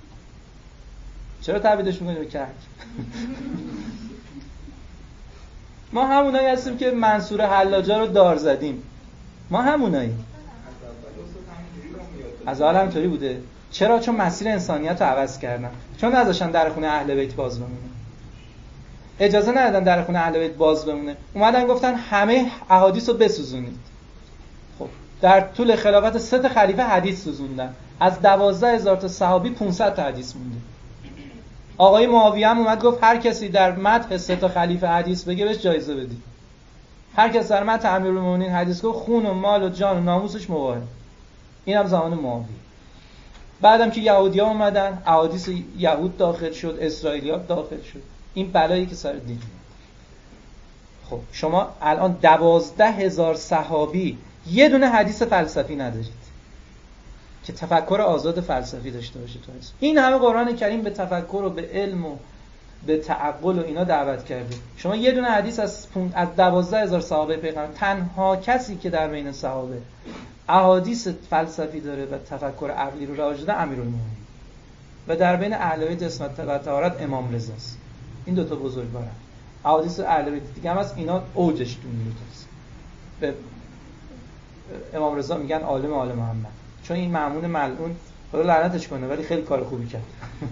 چرا تبعیدش میکنی به کهک؟ ما همونایی هستیم که منصور حلاجا رو دار زدیم. ما همونایی. از اول همینطوری بوده. چرا؟ چون مسیر انسانیت رو عوض کردن. چون نذاشتن در خونه اهل بیت باز بمونه. اجازه ندادن در خونه اهل بیت باز بمونه. اومدن گفتن همه احادیث رو بسوزونید. خب در طول خلافت سه تا خلیفه حدیث سوزوندن. از دوازده هزار تا صحابی پانصد تا حدیث مونده. آقای معاویه هم اومد گفت هر کسی در مدح سه تا خلیفه حدیث بگه بهش جایزه بدید. هر کس در مدح امیرالمومنین حدیث گفت خون و مال و جان و ناموسش مباهه. این هم زمان معاویه. بعدم که یهودی‌ها اومدن احادیث یهود داخل شد، اسرائیلیات داخل شد. این بلایی که سر دین. خب شما الان دوازده هزار صحابی یه دونه حدیث فلسفی ندارید که تفکر آزاد فلسفی داشته باشه تو هست. این همه قرآن کریم به تفکر و به علم و به تعقل و اینا دعوت کرده. شما یه دونه حدیث از از دوازده هزار صحابه پیغمبر، تنها کسی که در بین صحابه احادیث فلسفی داره و تفکر عقلی رو رواج داده امیرالمومنین و در بین اهل بیت اسمت و طهارت امام رضا است. این دو تا بزرگوارن. احادیث اهل بیت دیگه هم از اینا اوجش تو این دو تاست. به امام رضا میگن عالم آل محمد، چون این مأمون ملعون خدا لعنتش کنه ولی خیلی کار خوبی کرد.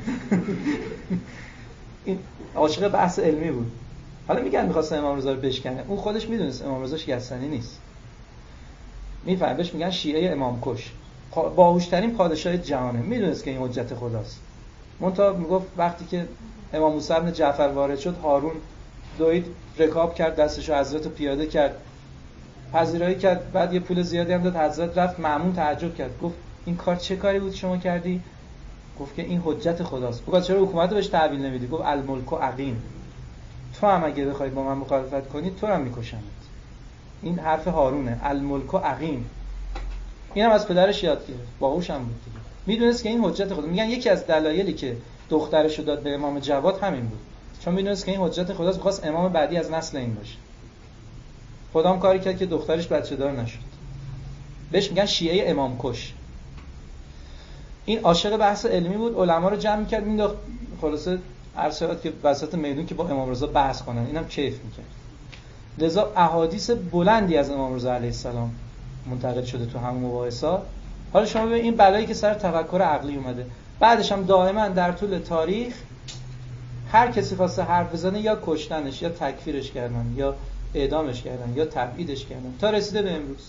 این عاشق بحث علمی بود. حالا میگن می‌خواست امام رضا رو بشکنه، اون خودش میدونست امام رضا شیعه‌سنی نیست. میفهمه بهش میگن شیعه امام کش، باهوشترین پادشاه جهانه، میدونست که این حجت خداست. منتها میگفت وقتی که امام موسی بن جعفر وارد شد هارون دوید رکاب کرد، دستشو حضرت پیاده کرد، پذیرایی کرد، بعد یه پول زیادی هم داد، حضرت رفت. مأمون تعجب کرد گفت این کار چه کاری بود شما کردی؟ گفت که این حجت خداست. گفت چرا حکومت رو بهش تحویل نمیدی؟ گفت الملک عقیم، تو هم اگه بخواید با من مخالفت کنی تو رو هم میکشم. این حرف هارونه، الملک عقیم. اینم از پدرش یاد گرفت، باهوش هم بود دیگه. میدونست که این حجت خدا. میگن یکی از دلایلی که دخترش رو داد به امام جواد همین بود، چون میدونست که این حجت خداست، می‌خواست امام بعدی از نسل این باشه. خدام کاری کرد که دخترش بچه دار نشد. بهش میگن شیعه امام کش. این عاشق بحث علمی بود، علما رو جمع می‌کرد مینداخت خلاصه ارشاد که وسط میدون که با امام رضا بحث کنن، اینم کیف می‌کرد. لذا احادیث بلندی از امام رضا علیه السلام منتقل شده تو همون مباحثات. حالا شما ببین این بلایی که سر تفکر عقلی اومده، بعدش هم دائما در طول تاریخ هر کسی خواسته حرف بزنه یا کشتنش یا تکفیرش کردن یا اعدامش کردن یا تبعیدش کردن تا رسیده به امروز.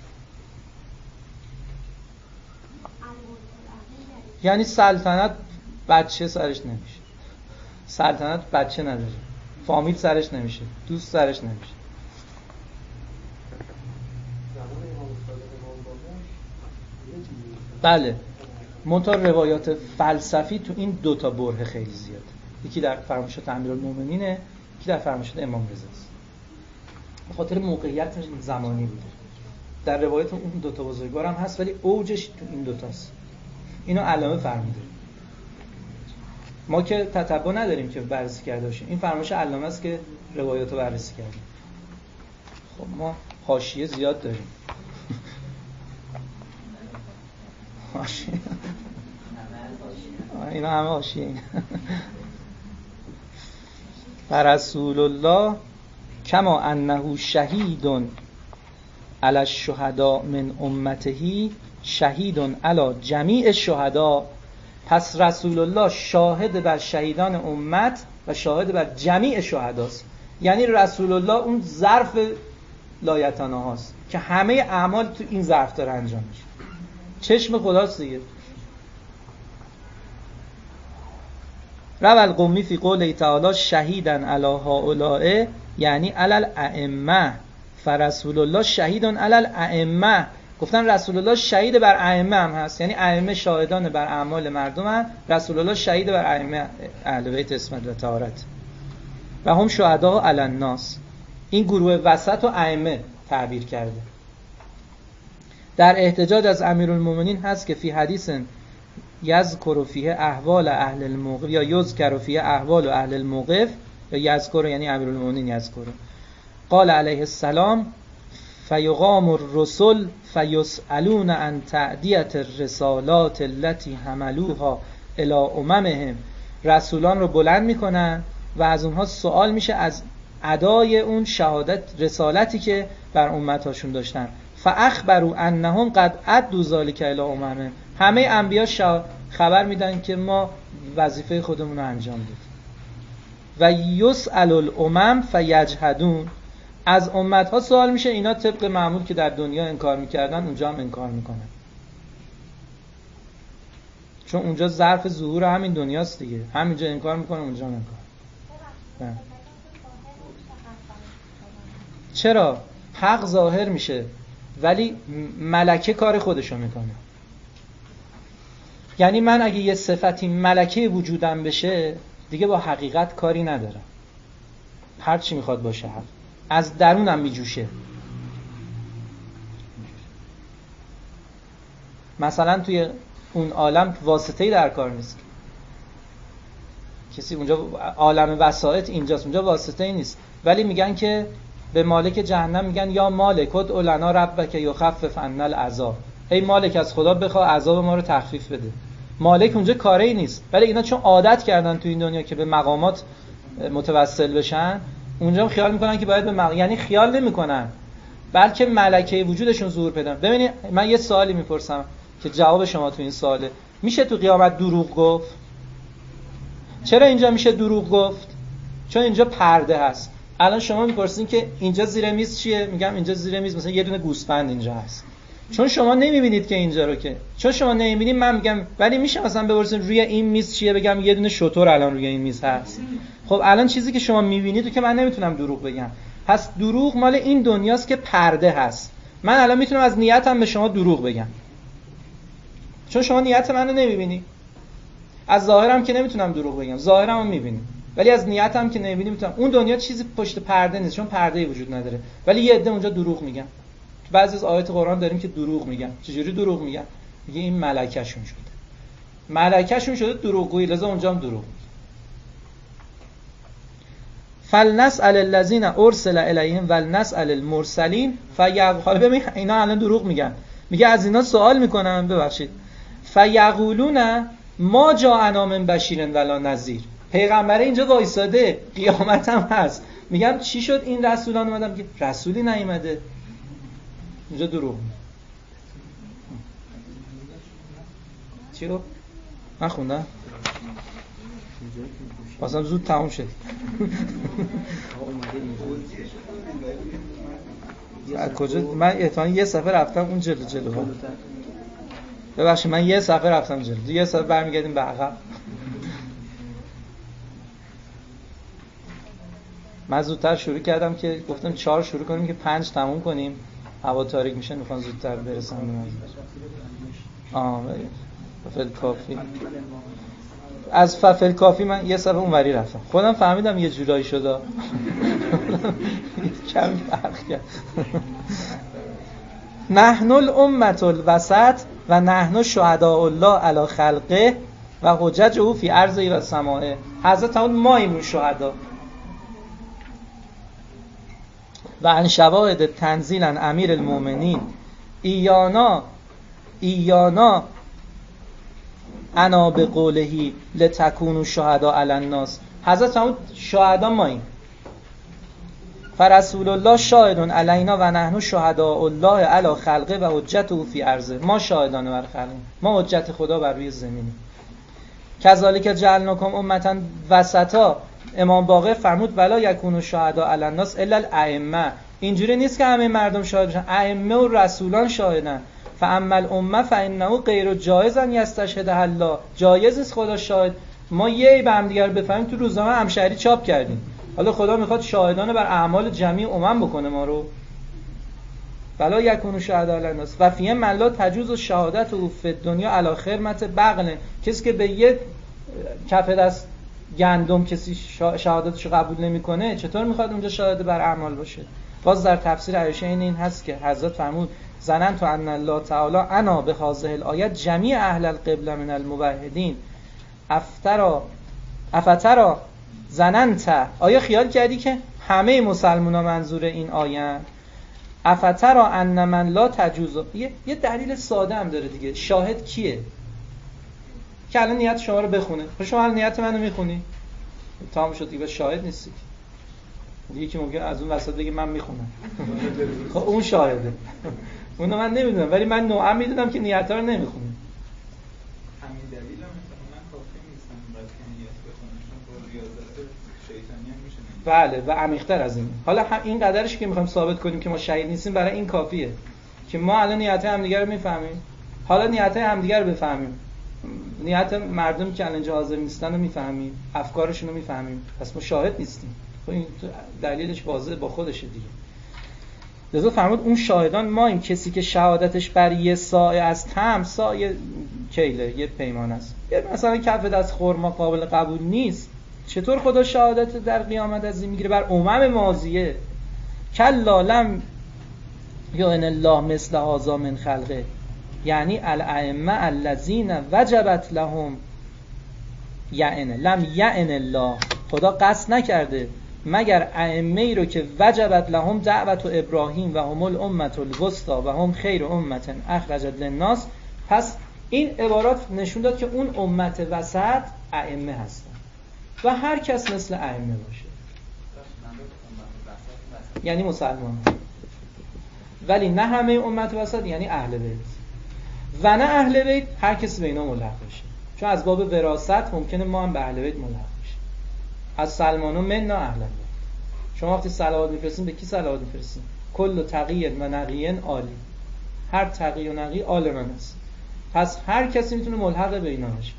یعنی سلطنت بچه سرش نمیشه، سلطنت بچه نداره، فامیل سرش نمیشه، دوست سرش نمیشه. بله، منتها روایات فلسفی تو این دوتا بره خیلی زیاده. یکی در فرمایشات امیرالمومنینه، یکی در فرمایشات امام رضاست. به خاطر موقعیت زمانی بوده. در روایت اون دوتا بزرگوار هم هست ولی اوجش تو این دوتاست. اینو علامه فرموده. ما که تتبع نداریم که بررسی کرده باشیم. این فرمایش علامه است که روایاتو بررسی کردیم. خب ما حاشیه زیاد داریم. حاشیه. اینا همه حاشیه. فرسول الله کما انه شهید علی الشهداء من امته شهید علی جمیع الشهداء. پس رسول الله شاهد بر شهیدان امت و شاهد بر جمیع شهداست. یعنی رسول الله اون ظرف لایتانه هاست که همه اعمال تو این ظرف داره انجام میشه. چشم خداست دیگه. روى القمی فی قوله تعالی شهیدا علی هؤلاء یعنی علی الائمه، فرسول الله شهید علی الائمه. گفتن رسول الله شهید بر ائمه هم هست، یعنی ائمه شاهدان بر اعمال مردم هم، رسول الله شهید بر ائمه اهل بیت عصمت و طهارت. و هم شهدا علی الناس، این گروه وسط و ائمه تعبیر کرده. در احتجاج از امیرالمومنین هست که فی حدیث یذکر فیه احوال اهل الموقف یا یذکر فیه احوال اهل الموقف، یا یذکر یعنی امیرالمومنین یذکر، قال علیه السلام فیقام الرسل فیسألون عن تأدیة الرسالات التي حملوها الی اممهم. رسولان رو بلند میکنن و از اونها سوال میشه از ادای اون شهادت رسالتی که بر امتاشون داشتن. فاخبروا انهم قد ادوا ذلك الی اممهم. همه انبیا خبر میدن که ما وظیفه خودمون رو انجام دادیم. و یسأل الامم فیجحدون، از امتها سوال میشه، اینا طبق معمول که در دنیا انکار میکردن اونجا هم انکار میکنن، چون اونجا ظرف ظهور همین دنیاست دیگه. همینجا انکار میکنن اونجا هم انکار. نه. چرا؟ حق ظاهر میشه ولی ملکه کار خودشو میکنه. یعنی من اگه یه صفتی ملکه وجودم بشه دیگه با حقیقت کاری ندارم، هر چی میخواد باشه حق از درونم میجوشه. مثلا توی اون عالم واسطه‌ای در کار نیست، کسی اونجا عالم وسائط اینجاست، اونجا واسطه‌ای نیست، ولی میگن که به مالک جهنم میگن یا مالک ادع لنا ربک یخفف عنا العذاب، ای مالک از خدا بخواه عذاب ما رو تخفیف بده. مالک اونجا کاری نیست، ولی اینا چون عادت کردن تو این دنیا که به مقامات متوسل بشن، اونجا هم خیال میکنن که باید به مق... یعنی خیال نمیکنن بلکه ملکه وجودشون ظهور پیدا. ببینید من یه سوالی میپرسم که جواب شما تو این سواله، میشه تو قیامت دروغ گفت؟ چرا اینجا میشه دروغ گفت؟ چون اینجا پرده هست. الان شما میپرسین که اینجا زیر میز چیه؟ میگم اینجا زیر میز مثلا یه دونه گوسفند اینجا هست، چون شما نمیبینید که اینجا رو، که چون شما نمیبینید من میگم. ولی میشه مثلا بپرسین روی این میز چیه، بگم یه دونه شتر الان روی این میز هست. خب الان چیزی که شما میبینید رو که من نمیتونم دروغ بگم. پس دروغ مال این دنیاست که پرده هست. من الان میتونم از نیتم به شما دروغ بگم چون شما نیت منو نمیبینی. از ظاهرم که نمیتونم دروغ بگم، ظاهرمو میبینی، ولی از نیتم که نمیبینی میتونم. اون دنیا چیزی پشت پرده نیست، چون پرده‌ای وجود نداره، ولی یه عده اونجا دروغ میگن. بعضی از آیات قرآن داریم که دروغ میگن. چجوری دروغ میگن؟ میگه این ملکه‌شون شده، ملکه‌شون شده دروغگویی، لذا اونجا هم دروغ میگن. فلنسأل الذین ارسل الیهم ولنسأل المرسلین فیقولون. ببین اینا الان دروغ میگن، میگه از اینا سوال میکنم، ببخشید، فیقولون ما جاءنا من بشیر ولا نذیر. پیغمبر اینجا وایساده، قیامت هم هست، میگم چی شد این رسولان اومدن؟ میگه رسولی نیومده. اینجا دروغ. چی رو؟ من خوندم؟ بازم زود تموم شد. از کجا؟ من احتمالاً یه صفحه رفتم اون جلو جلو ها. ببخشید من یه صفحه رفتم جلو، یه صفحه برمیگردیم به عقب. من زودتر شروع کردم که گفتم چهار شروع کنیم که پنج تموم کنیم، هوا تاریک میشه، میخوام زودتر برسم به موضوع. آه ففل کافی. از ففل کافی من یه صفحه اونوری رفتم، خودم فهمیدم یه جورایی شده. کم فرق کرد. نحن الامة الوسط و نحن شهداء الله علی خلقه و حججه فی ارضه و سمائه. حضرت اون ماییم شهدا. و ان شواهد تنزیلا امیر المؤمنین ایانا ایانا انا به قولهی لتکونوا شهداء علی الناس. حضرت فرمود شهدا ماییم. فرسول الله شاهد علینا و نحن شهداء الله علی خلقه و حجته فی ارضه. ما شاهدان بر خلق، ما حجت خدا بر روی زمینیم. کذالک جعلناکم امة وسطا. امام باقر فرمود ولا یکونوا شهداء علی الناس الا الائمه. اینجوری نیست که همه مردم شاهد بشن، ائمه و رسولان شاهدن. فاما الامه فانه غیر جایز ان یستشهد الله. جایز است خدا شاهد. ما یه به هم دیگر بفهمیم تو روزنامه همشهری چاپ کردیم، حالا خدا میخواد شاهدانه بر اعمال جمیع امم بکنه ما رو. ولا یکونوا شهداء علی الناس و فیه من لا تجوز شهادت او فی الدنیا علی خرمت بغل. کسی که به یک کف دست گندم کسی شهادتش قبول نمیکنه چطور میخواد اونجا شاهد بر اعمال باشه؟ باز در تفسیر عایشه این این هست که حضرت فرمود ظننت ان الله تعالی انا بهذه الآیه جمیع اهل القبله من الموحدین افترا افترا ظننت. آیا خیال کردی که همه مسلمان‌ها منظور این آیه؟ افترا ان من لا تجوز. یه یه دلیل ساده هم داره دیگه. شاهد کیه؟ که الان نیت شما رو بخونه. شما الان نیت منو میخونی؟ تمام شد دیگه، شاهد نیستی دیگه. که ممکن از اون وسط بگه من میخونم خب اون شاهده. اونو من نمیدونم، ولی من نوعا میدونم که نیت‌ها رو نمیخونی. همین دلیل هم من کافی نیستم بلکه نیت بخونم، چون با ریاضت شیطانی هم میشه. بله و عمیق‌تر از این. حالا هم این قدرش که میخوایم ثابت کنیم که ما شهید نیستیم، برای این کافیه که ما الان نیت همدیگه رو میفهمیم. حالا نیت همدیگه رو بفهمیم، نیت مردم که الان حاضر نیستن رو میفهمیم، افکارشون رو میفهمیم، پس ما شاهد نیستیم. خب این دلیلش واضحه با خودشه دیگه. لذا فرمود اون شاهدان ما این کسی که شهادتش بر یه ساعه از تمر، ساعه کیله، یه پیمان است، یه مثلا کف دست خرما قابل قبول نیست، چطور خدا شهادت در قیامت از این میگیره بر امم ماضیه؟ کلا لم یعن الله مثل هذا من خلقه. یعنی الائمه الذین وجبت لهم یعن لم یعن الله. خدا قصد نکرده مگر ائمه ای رو که وجبت لهم دعوت و ابراهیم و هم الامه الوسطی و هم خیر امه اخرجت للناس. پس این عبارات نشون داد که اون امت وسط ائمه هستن و هر کس مثل ائمه باشه، یعنی مسلمان، ولی نه همه امت وسط یعنی اهل بیت، و نه اهل بیت هر کسی به اینا ملحق بشه. چون از باب وراثت ممکنه ما هم به اهل بیت ملحق بشیم. از سلمانو من اهل بیت. شما وقتی صلوات میفرستین به کی صلوات میفرستین؟ کل تقی و نقی عالی. هر تقی و نقی آل من است. پس هر کسی میتونه ملحق به اینا بشه.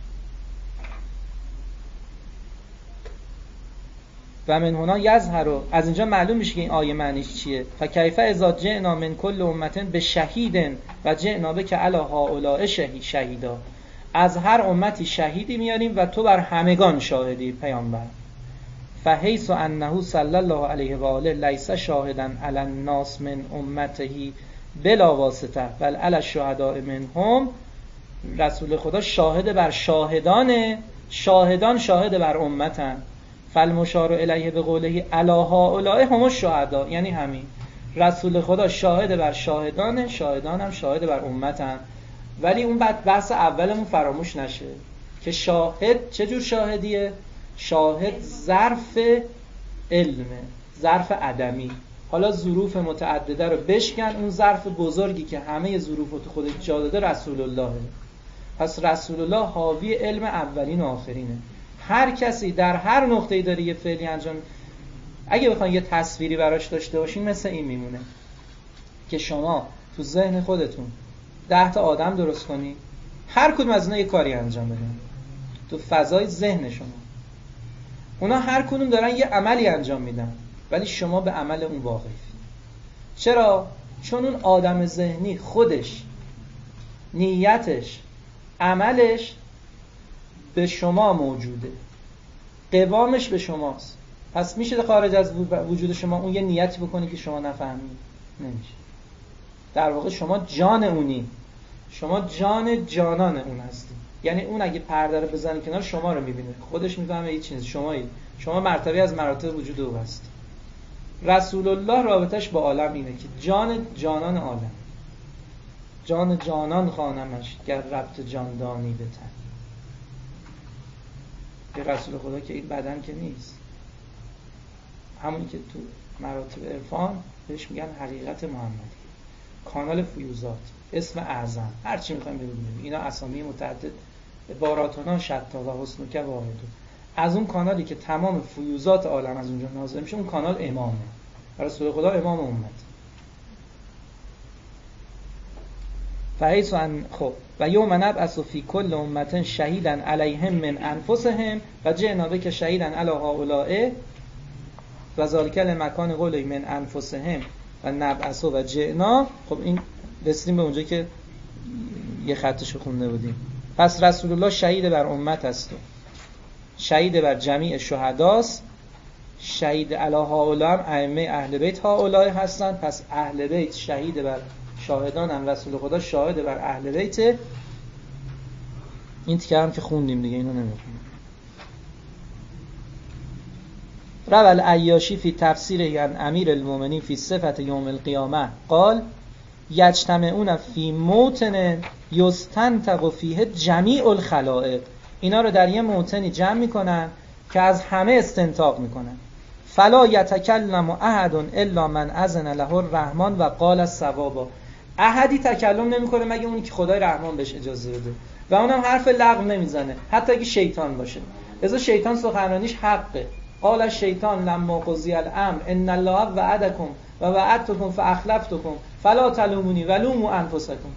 و من هنا یظهر، از اینجا معلوم میشه که این آیه معنیش چیه. فکیف اذا جئنا من کل امه بشهید و جئنا بک علی هؤلاء شهیدا. از هر امتی شهیدی میاریم و تو بر همگان شاهدی پیامبر. فحیث انه صلی الله علیه و آله لیس شاهدا علی الناس من امته بلا واسطه بل علی الشهداء منهم. رسول خدا شاهد بر شاهدان، شاهدان شاهد بر امتن. فالمشار الیه به قوله علی هؤلاء هم الشهداء، یعنی همین رسول خدا شاهد بر شاهدان، شاهدان هم شاهد بر امتن. ولی اون بعد بحث اولمون فراموش نشه که شاهد چجور شاهدیه؟ شاهد ظرف علمه، ظرف عدمی. حالا ظروف متعدده رو بشکن، اون ظرف بزرگی که همه ظروف رو تو خودش جا داده رسول الله. پس رسول الله حاوی علم اولین و آخرینه. هر کسی در هر نقطه‌ای داره یه فعلی انجام، اگه بخواید یه تصویری براش داشته باشین مثل این میمونه که شما تو ذهن خودتون ده تا آدم درست کنی، هر کدوم از اینا یه کاری انجام بدن تو فضای ذهن شما. اونا هر کدوم دارن یه عملی انجام میدن، ولی شما به عمل اون واقفی. چرا؟ چون اون آدم ذهنی خودش، نیتش، عملش به شما موجوده، قوامش به شماست. پس میشه خارج از وجود شما اون یه نیتی بکنی که شما نفهمید؟ نمیشه. در واقع شما جان اونی، شما جان جانان اون هستی. یعنی اون اگه پرده رو بزنه کنار، شما رو میبینه، خودش میفهمه هیچ چیز، شمایی، شما مرتبه از مراتب وجود او هست. رسول الله رابطش با عالم اینه که جان جانان عالم، جان جانان خوانمش گر ربط جاندانی بتن. که رسول خدا که این بدن که نیست، همونی که تو مراتب عرفان بهش میگن حقیقت محمدی، کانال فیوزات، اسم اعظم، هر چی میخوایم بگیم، اینا اسامی متعدد باراتونا شتا و حسنک واحد. از اون کانالی که تمام فیوزات عالم از اونجا نازل میشه، اون کانال امامه، رسول خدا امام امت. فحیث ان خب و یوم نبعث فی کل امت شهیدا علیهم من انفسهم و جئنا بک شهیدا علی هؤلاء و ذالک لمکان قولی من انفسهم و نبعث و جئنا. خب این رسیدیم به اونجا که یه خطشو خونده بودیم. پس رسول الله شهید بر امت است، شهید بر جمیع شهداست، شهید علی هؤلاء هم ائمه اهل بیت هؤلاء هستند. پس اهل بیت شهید بر شاهدان هم، رسول خدا شاهد بر اهل بیت. این تیکه هم که خوندیم دیگه، اینو نمیخونیم. روى العیاشی فی تفسیر عن امیر المؤمنین فی صفت یوم القیامه قال یجتمعون فی موطن یستنطق فیه جمیع الخلائق. اینا رو در یه موطنی جمع میکنن که از همه استنطاق میکنن. فلا یتکلم احد الا من اذن له الرحمن و قال الصواب. احدی تکلم نمیکنه مگه اونی که خدای رحمان بهش اجازه بده، و اونم حرف لغو نمیزنه، حتی اگه شیطان باشه. لذا شیطان سخنرانیش حقه. قال الشیطان لما قضی الامر ان الله وعدکم و وعدتکم فاخلفتکم فلا تلومونی ولوموا انفسکم.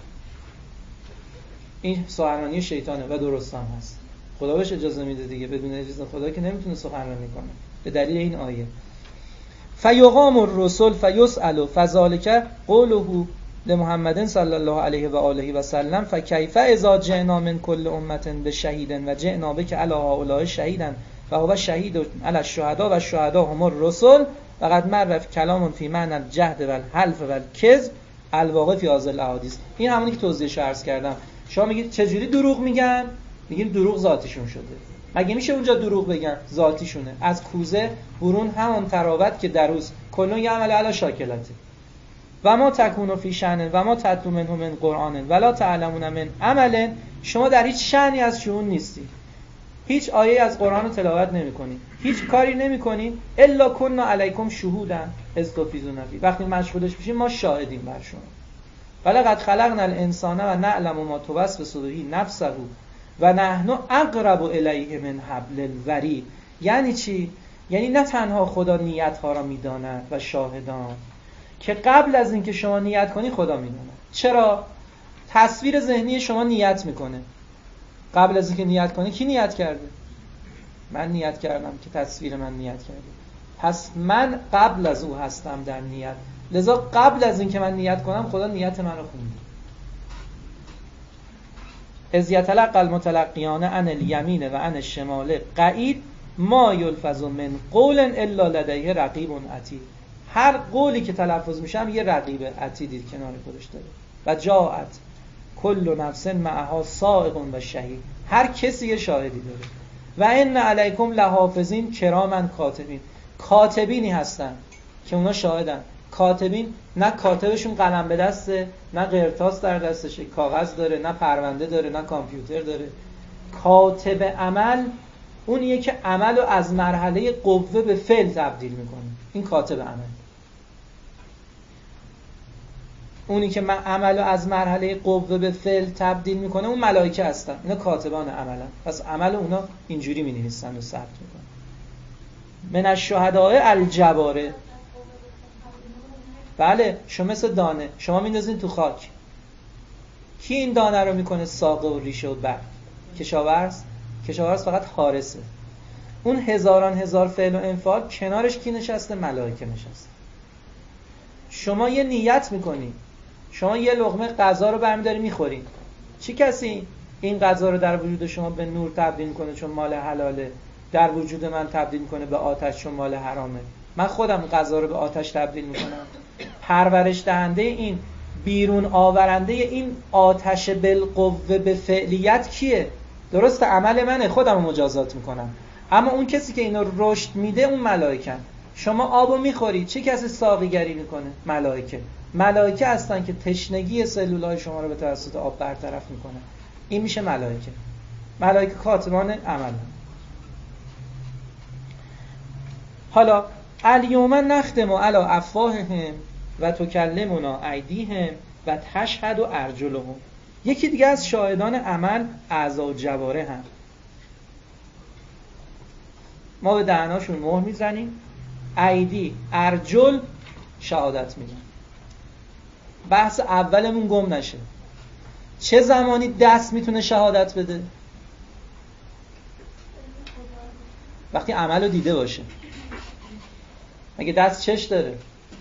این سخنرانی شیطانه و درست هم هست. خدا بهش اجازه میده دیگه، بدون اجازه خدا که نمیتونه سخنرانی کنه، به دلیل این آیه. فیقام الرسل فیسأل فذلک قوله لمحمد صلی الله علیه و آله و سلم فکیف اذا جئنا من کل امه بشهید و جئنا بک علی هؤلاء شهیدا و هو شهید علی الشهداء و الشهداء هم الرسل و قد مر کلام فی معنی الجهد و الحلف و الکذب الواقع فی هذه الاحادیث. این همونی که توضیحش عرض کردم. شما میگید چجوری دروغ میگن؟ میگیم دروغ ذاتیشون شده. مگه میشه اونجا دروغ بگن؟ ذاتیشونه. از کوزه برون همون تراوت که دروس کلون یعمل علی شاکلته و ما تکونو فی شأن و ما تتلو منه من قرآن ولا تعلمون من عمل. شما در هیچ شأنی از شؤون نیستی، هیچ آیه از قرآن رو تلاوت نمی‌کنی، هیچ کاری نمی‌کنی الا کنا علیکم شهودا اذ تفیضون فیه. وقتی مشغولش میشیم ما شاهدیم بر شما. ولقد خلقنا الانسان و نعلم ما توسوس به نفسه و نحن اقرب الیه من حبل الورید. یعنی چی؟ یعنی نه تنها خدا نیت‌ها را می‌داند و شاهدان، که قبل از اینکه شما نیت کنی خدا می‌داند. چرا؟ تصویر ذهنی شما نیت می‌کنه. قبل از اینکه نیت کنی کی نیت کرده؟ من نیت کردم که تصویر من نیت کرده. پس من قبل از او هستم در نیت. لذا قبل از اینکه من نیت کنم خدا نیت من رو خونده. اذ یتلقی المتلقیان عن الیمین و عن الشمال قعید ما یلفظ من قول الا لدیه رقیب عتید. هر قولی که تلفظ میشه هم یه رقیب عتیدی کنار خودش داره. و جاءت کل نفس معها سائق و شهید. هر کسی یه شاهدی داره. و ان علیکم لحافظین کراما کاتبین. کاتبینی هستن که اونا شاهدن. کاتبین نه کاتبشون قلم به دسته، نه قرطاس در دستشه، کاغذ داره، نه پرونده داره، نه کامپیوتر داره. کاتب عمل اونیه که عمل رو از مرحله قوه به فعل تبدیل میکنه. این کاتب عمل. اونی که من عمل رو از مرحله قوه به فعل تبدیل میکنه اون ملائکه هستن. اینا کاتبان عملن. پس عمل اونا اینجوری مینویسن و ثبت میکنن. من الشهداء الجباره. بله، شما مثل دانه شما میندازین تو خاک. کی این دانه رو میکنه ساقه و ریشه و برگ؟ کشاورز. کشاورز فقط حارسه. اون هزاران هزار فعل و انفعال کنارش کی نشسته؟ ملائکه نشسته. شما یه نیت میکنی، شما یه لقمه غذا رو برمی‌داری میخوری. چی کسی این غذا رو در وجود شما به نور تبدیل میکنه چون مال حلاله، در وجود من تبدیل میکنه به آتش چون مال حرامه؟ من خودم غذا رو به آتش تبدیل میکنم. پرورش دهنده این، بیرون آورنده این آتش بالقوه به فعلیت کیه؟ درست عمل منه، خودم رو مجازات میکنم. اما اون کسی که اینو رشد میده اون ملائکه. شما آبو میخوری، چه کسی ساقیگری میکنه؟ ملائکه. ملائکه هستن که تشنگی سلولای شما رو به توسط آب برطرف میکنه. این میشه ملائکه. ملائکه کاتبان عمل. حالا الیوم نختم علی افواههم و تکلمنا ایدیهم و تشهد ارجلهم. یکی دیگه از شاهدان عمل اعضا و جواره هم. ما به دهناشون مهر میزنیم، ایدی ارجل شهادت میدن. بحث اولمون گم نشه. چه زمانی دست میتونه شهادت بده؟ وقتی عمل رو دیده باشه. مگه دست چش داره؟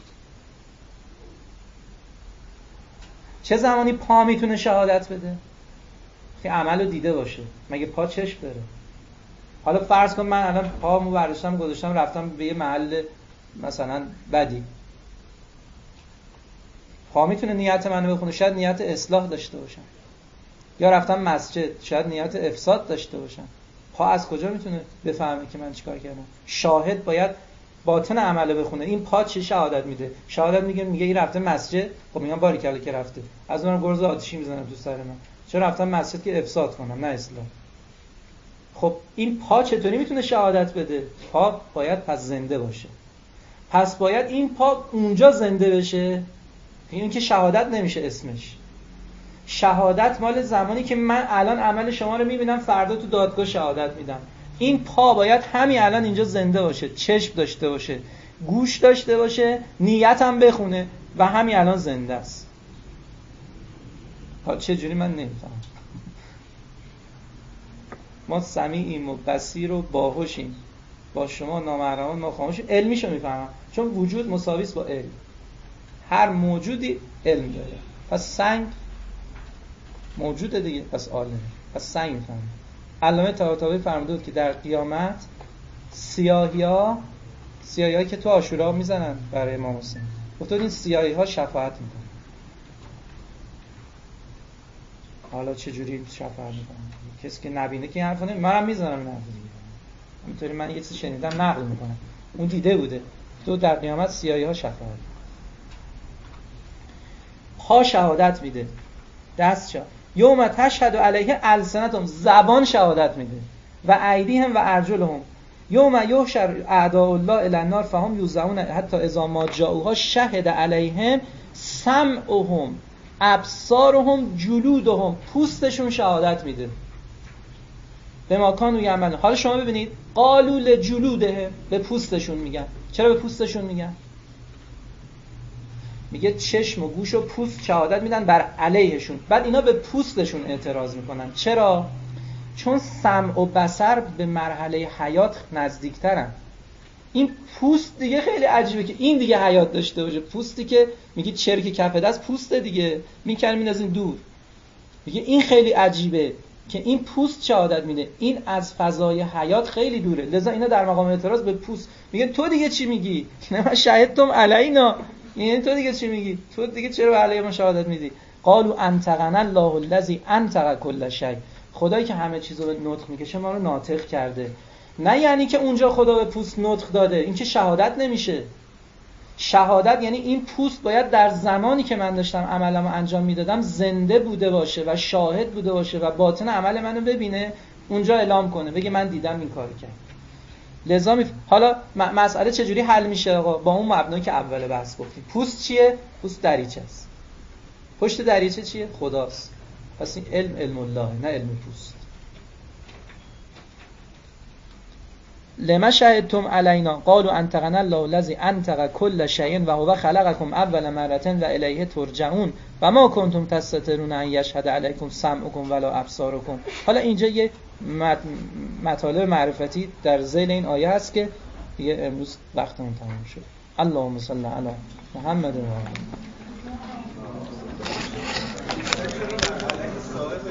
چه زمانی پا میتونه شهادت بده؟ وقتی عمل رو دیده باشه. مگه پا چشم داره؟ حالا فرض کن من الان پامو برداشتم گذاشتم رفتم به یه محل مثلا بدی، پا میتونه نیت منو بخونه، شاید نیت اصلاح داشته باشم، یا رفتم مسجد شاید نیت افساد داشته باشم. پا از کجا میتونه بفهمه که من چیکار کردم؟ شاهد باید باطن عمله بخونه. این پا چه شهادت میده؟ شهادت میگه میگه این رفته مسجد، خب میگم باریکلا که رفته، از اونم گرز آتیشی میزنم تو سر من، چرا رفتم مسجد که افساد کنم نه اصلاح. خب این پا چطوری میتونه شهادت بده؟ پا باید پس زنده باشه. پس باید این پا اونجا زنده بشه. این که شهادت نمیشه اسمش. شهادت مال زمانی که من الان عمل شما رو میبینم، فردا تو دادگاه شهادت میدم. این پا باید همین الان اینجا زنده باشه، چشم داشته باشه، گوش داشته باشه، نیتم بخونه و همین الان زنده است. ها چه جوری من نمیفهمم. ما سمیعیم و بصیر و باهوشیم، با شما نامحرمان ما خاموشیم. علمیشو میفهمم، چون وجود مساوی است با علم. هر موجودی علم داره. پس سنگ موجوده دیگه، پس عالمه، پس سنگ میفهمه. علامه طباطبایی فرموده بود که در قیامت سیاهی‌ها سیاهی‌ها که تو عاشورا میزنن برای امام حسین، گفت این سیاهی‌ها شفاعت میکنن. حالا چه جوری شفاعت میکنن؟ کسی که نبینه که حرفو نمیزنه. منم میزنم نه دیگه. اینطوری من یه چیزی شنیدم نقل میکنم. اون دیده بوده. تو در قیامت سیاهی‌ها شفاعت. پا شهادت میده. دست شا یوم تشهد علیه السنتهم، زبان شهادت میده، و ایدیهم و ارجلهم یوم یحشر اعداء الله الی النار فهم یوزعون حتی اذا ما جاءوها شهد علیهم سمعهم ابصارهم جلودهم، پوستشون شهادت میده به ما کانوا یعملون. حالا شما ببینید قالوا لجلودهم، به پوستشون میگن. چرا به پوستشون میگن؟ میگه چشم و گوش و پوست شهادت میدن بر علیهشون، بعد اینا به پوستشون اعتراض میکنن. چرا؟ چون سمع و بصر به مرحله حیات نزدیکترن. این پوست دیگه خیلی عجیبه که این دیگه حیات داشته باشه. پوستی که میگه چرک کف دست پوست دیگه، میکرمین از این دور. میگه این خیلی عجیبه که این پوست شهادت میده، این از فضای حیات خیلی دوره، لذا اینا در مقام اعتراض به پوست میگه تو دیگه چی میگی؟ نه من شهدتم علینا، یعنی تو دیگه چی میگی؟ تو دیگه چرا علیه ما شهادت میدی؟ قالوا انطقنا الله الذی انطق کل شیء، خدایی که همه چیزو به نطق میکشه ما رو ناطق کرده. نه یعنی که اونجا خدا به پوست نطق داده، این که شهادت نمیشه. شهادت یعنی این پوست باید در زمانی که من داشتم عملمو انجام میدادم زنده بوده باشه و شاهد بوده باشه و باطن عمل منو ببینه، اونجا اعلام کنه، بگه من دیدم این کارو کرد. لذا می... حالا م- مسئله چجوری حل میشه آقا؟ با اون مبنایی که اول بحث گفتیم. پوست چیه؟ پوست دریچه است. پشت دریچه چیه؟ خداست. پس این علم علم الله، نه علم پوست. لما شهدتم علینا قالوا انطقنا الله الذی انطق کل شیء و هو خلقکم اول مرة و الیه ترجعون و ما کنتم تستترون ان یشهد علیکم سمعکم ولا ابصارکم. حالا اینجا یه مطالب معرفتی در ذیل این آیه هست که دیگه امروز وقتمون تمام شد. اللهم صل علی محمد و آله